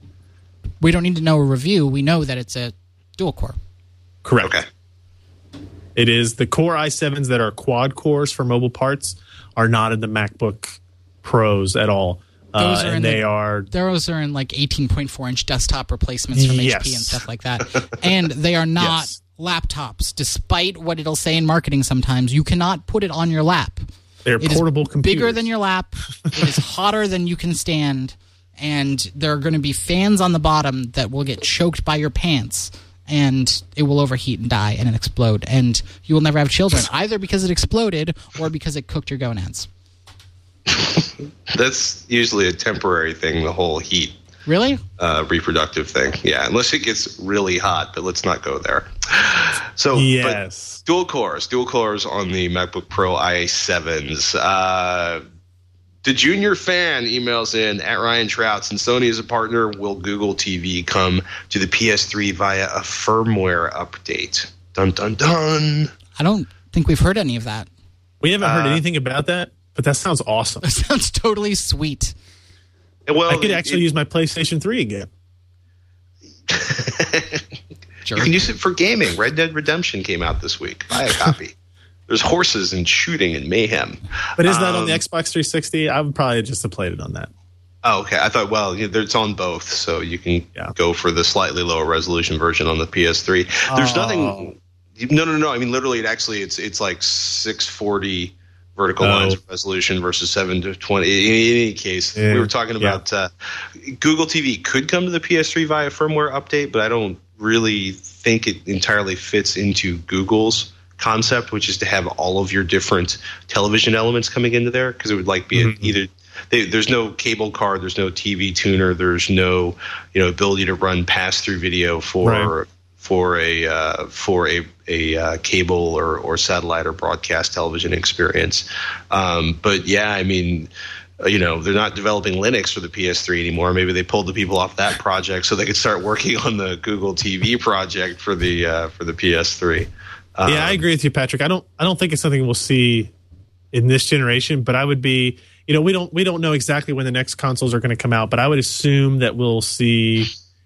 F: We don't need to know a review. We know that it's a dual-core.
G: Correct.
E: Okay.
G: It is the Core i sevens that are quad-cores for mobile parts are not in the MacBook Pros at all.
F: Those
G: uh,
F: are
G: and
F: in
G: they
F: the,
G: are
F: those are in like eighteen point four inch desktop replacements from
G: yes.
F: H P and stuff like that. And they are not
G: yes.
F: laptops, despite what it'll say in marketing sometimes. You cannot put it on your lap.
G: They're
F: it
G: portable
F: is
G: computers.
F: Bigger than your lap. It is hotter than you can stand. And there are going to be fans on the bottom that will get choked by your pants. And it will overheat and die and explode. And you will never have children, either because it exploded or because it cooked your gonads.
E: That's usually a temporary thing, the whole heat.
F: Really?
E: Uh, reproductive thing. Yeah, unless it gets really hot, but let's not go there. So,
G: yes.
E: But dual cores, dual cores on the MacBook Pro i sevens. Uh, the Junior Fan emails in at Ryan Trout. Since Sony is a partner, will Google T V come to the P S three via a firmware update? Dun, dun, dun.
F: I don't think we've heard any of that.
G: We haven't heard
E: uh,
G: anything about that. But that sounds awesome.
F: That sounds totally sweet.
E: Well,
G: I could actually
E: it,
G: use my PlayStation three again.
F: Just Jerk.
E: You can use it for gaming. Red Dead Redemption came out this week. Buy a copy. There's horses and shooting and mayhem.
G: But is that
E: um,
G: on the Xbox three sixty? I would probably just have played it on that.
E: Oh, okay. I thought, well, you know, it's on both, so you can
G: yeah.
E: go for the slightly lower resolution version on the P S three. There's
G: oh.
E: nothing. No, no, no. I mean, literally, it actually it's it's like six forty vertical
G: oh.
E: lines of resolution versus seven to twenty. In, in any case,
G: yeah.
E: we were talking about uh, Google T V could come to the P S three via firmware update, but I don't really think it entirely fits into Google's concept, which is to have all of your different television elements coming into there, because it would like be
G: mm-hmm.
E: a, either they, there's no cable card, there's no T V tuner, there's no you know ability to run pass through video for
G: right.
E: for a uh, for a a uh, cable or or satellite or broadcast television experience. Um, but yeah, I mean. You know, they're not developing Linux for the P S three anymore. Maybe they pulled the people off that project so they could start working on the Google T V project for the uh, for the P S three. Um,
G: yeah, I agree with you, Patrick. I don't I don't think it's something we'll see in this generation, but I would be, you know, we don't we don't know exactly when the next consoles are going to come out, but I would assume that we'll see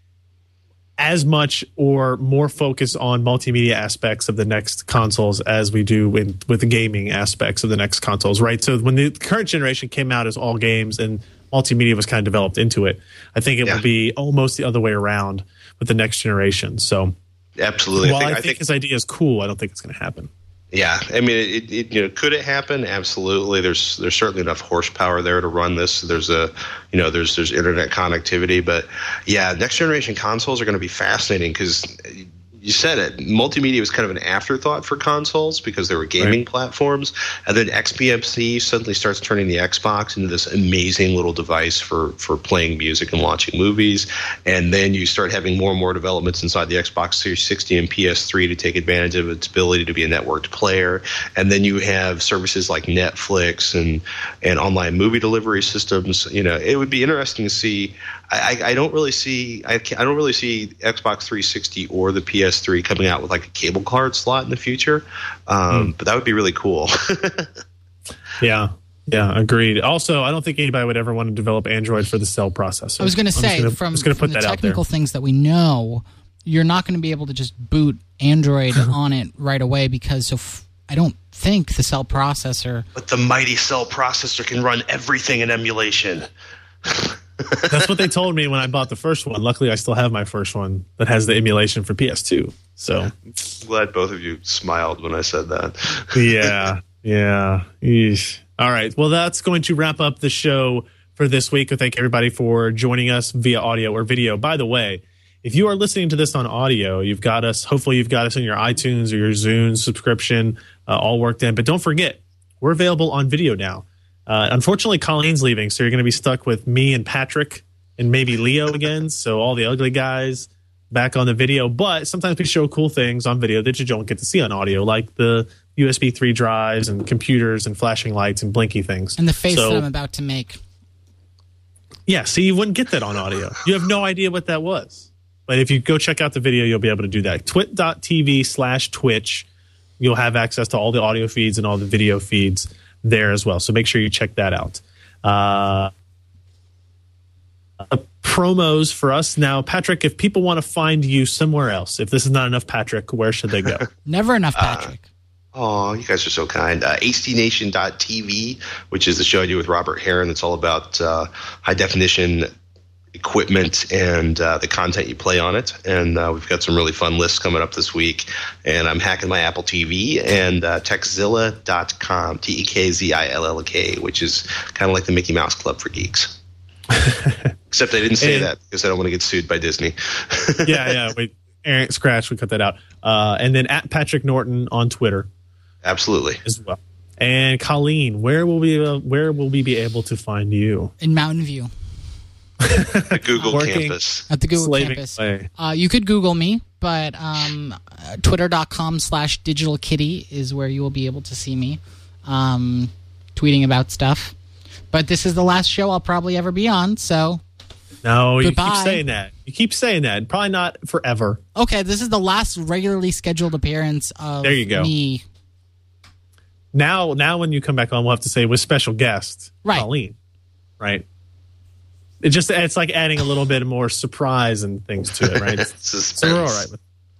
G: as much or more focus on multimedia aspects of the next consoles as we do in, with the gaming aspects of the next consoles, right? So when the current generation came out as all games and multimedia was kind of developed into it, I think it
E: yeah.
G: will be almost the other way around with the next generation. So
E: absolutely.
G: while I think,
E: I think,
G: I think his idea is cool, I don't think it's going to happen.
E: Yeah, I mean, it, it, you know, could it happen? Absolutely. There's there's certainly enough horsepower there to run this. There's a, you know, there's there's internet connectivity, but yeah, next generation consoles are going to be fascinating because you said it. Multimedia was kind of an afterthought for consoles because there were gaming right. platforms, and then X B M C suddenly starts turning the Xbox into this amazing little device for for playing music and watching movies, and then you start having more and more developments inside the Xbox Series sixty and P S three to take advantage of its ability to be a networked player, and then you have services like Netflix and and online movie delivery systems. You know, it would be interesting to see. I, I don't really see I, I don't really see Xbox three sixty or the P S three coming out with like a cable card slot in the future, um, mm. but that would be really cool.
G: yeah, yeah, agreed. Also, I don't think anybody would ever want to develop Android for the cell processor.
F: I was going to say
G: gonna,
F: from,
G: gonna
F: from the technical things that we know, you're not going to be able to just boot Android on it right away because so f- I don't think the cell processor.
E: But the mighty cell processor can run everything in emulation.
G: That's what they told me when I bought the first one. Luckily, I still have my first one that has the emulation for P S two. So
E: I'm glad both of you smiled when I said that.
G: yeah, yeah. Eesh. All right. Well, that's going to wrap up the show for this week. I thank everybody for joining us via audio or video. By the way, if you are listening to this on audio, you've got us. Hopefully, you've got us in your iTunes or your Zune subscription uh, all worked in. But don't forget, we're available on video now. Uh, unfortunately, Colleen's leaving, so you're going to be stuck with me and Patrick and maybe Leo again. So all the ugly guys back on the video. But sometimes we show cool things on video that you don't get to see on audio, like the U S B three drives and computers and flashing lights and blinky things.
F: And the face
G: so,
F: that I'm about to make.
G: Yeah, so you wouldn't get that on audio. You have no idea what that was. But if you go check out the video, you'll be able to do that. twit.tv slash Twitch. You'll have access to all the audio feeds and all the video feeds there as well. So make sure you check that out. Uh, uh, promos for us. Now, Patrick, if people want to find you somewhere else, if this is not enough Patrick, where should they go?
F: Never enough Patrick.
E: Uh, oh, you guys are so kind. Uh, H D Nation dot T V, which is the show I do with Robert Heron. It's all about uh, high definition equipment and uh, the content you play on it. And uh, we've got some really fun lists coming up this week. And I'm hacking my Apple T V and uh, Tekzilla dot com, T E K Z I L L K, which is kind of like the Mickey Mouse Club for geeks. Except I didn't say
G: and,
E: that because I don't want to get sued by Disney.
G: yeah, yeah. We, Aaron, scratch, we cut that out. Uh, and then at Patrick Norton on Twitter.
E: Absolutely.
G: As well. And Colleen, where will we uh, where will we be able to find you?
F: In Mountain View.
E: The Google
G: Working
E: campus.
F: At the Google
G: Slaving
F: campus.
G: Away.
F: Uh, you could Google me, but um, uh, twitter.com slash digital kitty is where you will be able to see me um, tweeting about stuff. But this is the last show I'll probably ever be on, so
G: No, you
F: goodbye.
G: keep saying that. You keep saying that. Probably not forever.
F: Okay, this is the last regularly scheduled appearance of
G: There you go.
F: me.
G: Now, now when you come back on, we'll have to say with special guest,
F: Right.
G: Colleen. Right? It just it's like adding a little bit more surprise and things to it, right?
E: Suspense.
G: So we're all right with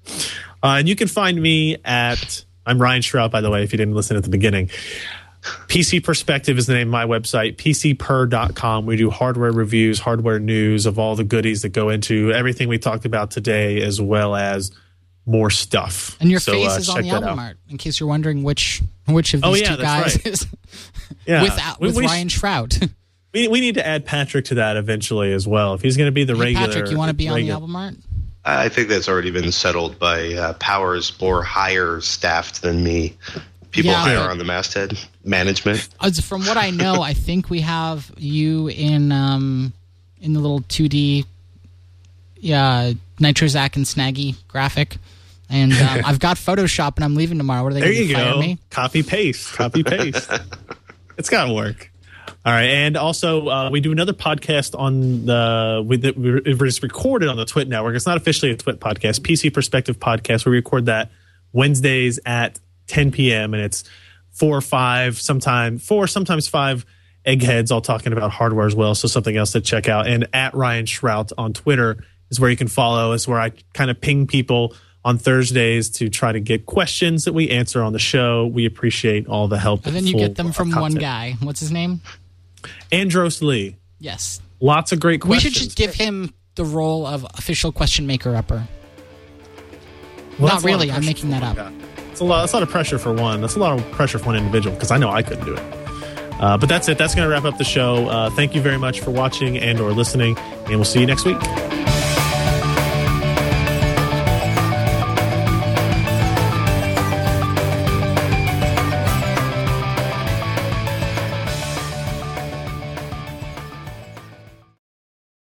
G: Uh, and you can find me at, I'm Ryan Shrout, by the way, if you didn't listen at the beginning. P C Perspective is the name of my website, p c per dot com. We do hardware reviews, hardware news of all the goodies that go into everything we talked about today, as well as more stuff.
F: And your
G: so,
F: face
G: uh,
F: is on the album art, in case you're wondering which which of these
G: oh, yeah,
F: two guys
G: right.
F: is
G: yeah.
F: with, with
G: we, we
F: Ryan Shrout.
G: We, we need to add Patrick to that eventually as well. If he's going to be the
F: hey,
G: regular.
F: Patrick, you want to be
G: regular.
F: on the album art?
E: I think that's already been settled by uh, powers more higher staffed than me. People
F: Yeah,
E: higher
F: but-
E: on the masthead management.
F: As from what I know, I think we have you in um, in the little two D yeah, Nitro Zack and Snaggy graphic. And um, I've got Photoshop and I'm leaving tomorrow. What are they
G: There
F: going to
G: you
F: fire
G: go.
F: me?
G: Copy paste. Copy paste. It's got to work. All right. And also, uh, we do another podcast on the, we, it was recorded on the Twit Network. It's not officially a Twit podcast, P C Perspective podcast. We record that Wednesdays at ten p.m. and it's four or five, sometime four, sometimes five eggheads all talking about hardware as well. So something else to check out. And at Ryan Shrout on Twitter is where you can follow us, where I kind of ping people on Thursdays to try to get questions that we answer on the show. We appreciate all the help.
F: And then you
G: full,
F: get them from
G: uh,
F: one
G: content.
F: guy. What's his name?
G: Andros Lee.
F: Yes.
G: Lots of great questions.
F: We should just give him the role of official question maker upper.
G: Well,
F: Not
G: that's a lot of
F: really. I'm
G: pressure.
F: making that up.
G: Yeah. It's a lot. That's a lot of pressure for one. That's a lot of pressure for one individual because I know I couldn't do it. Uh, but that's it. That's going to wrap up the show. Uh, thank you very much for watching and or listening, and we'll see you next week.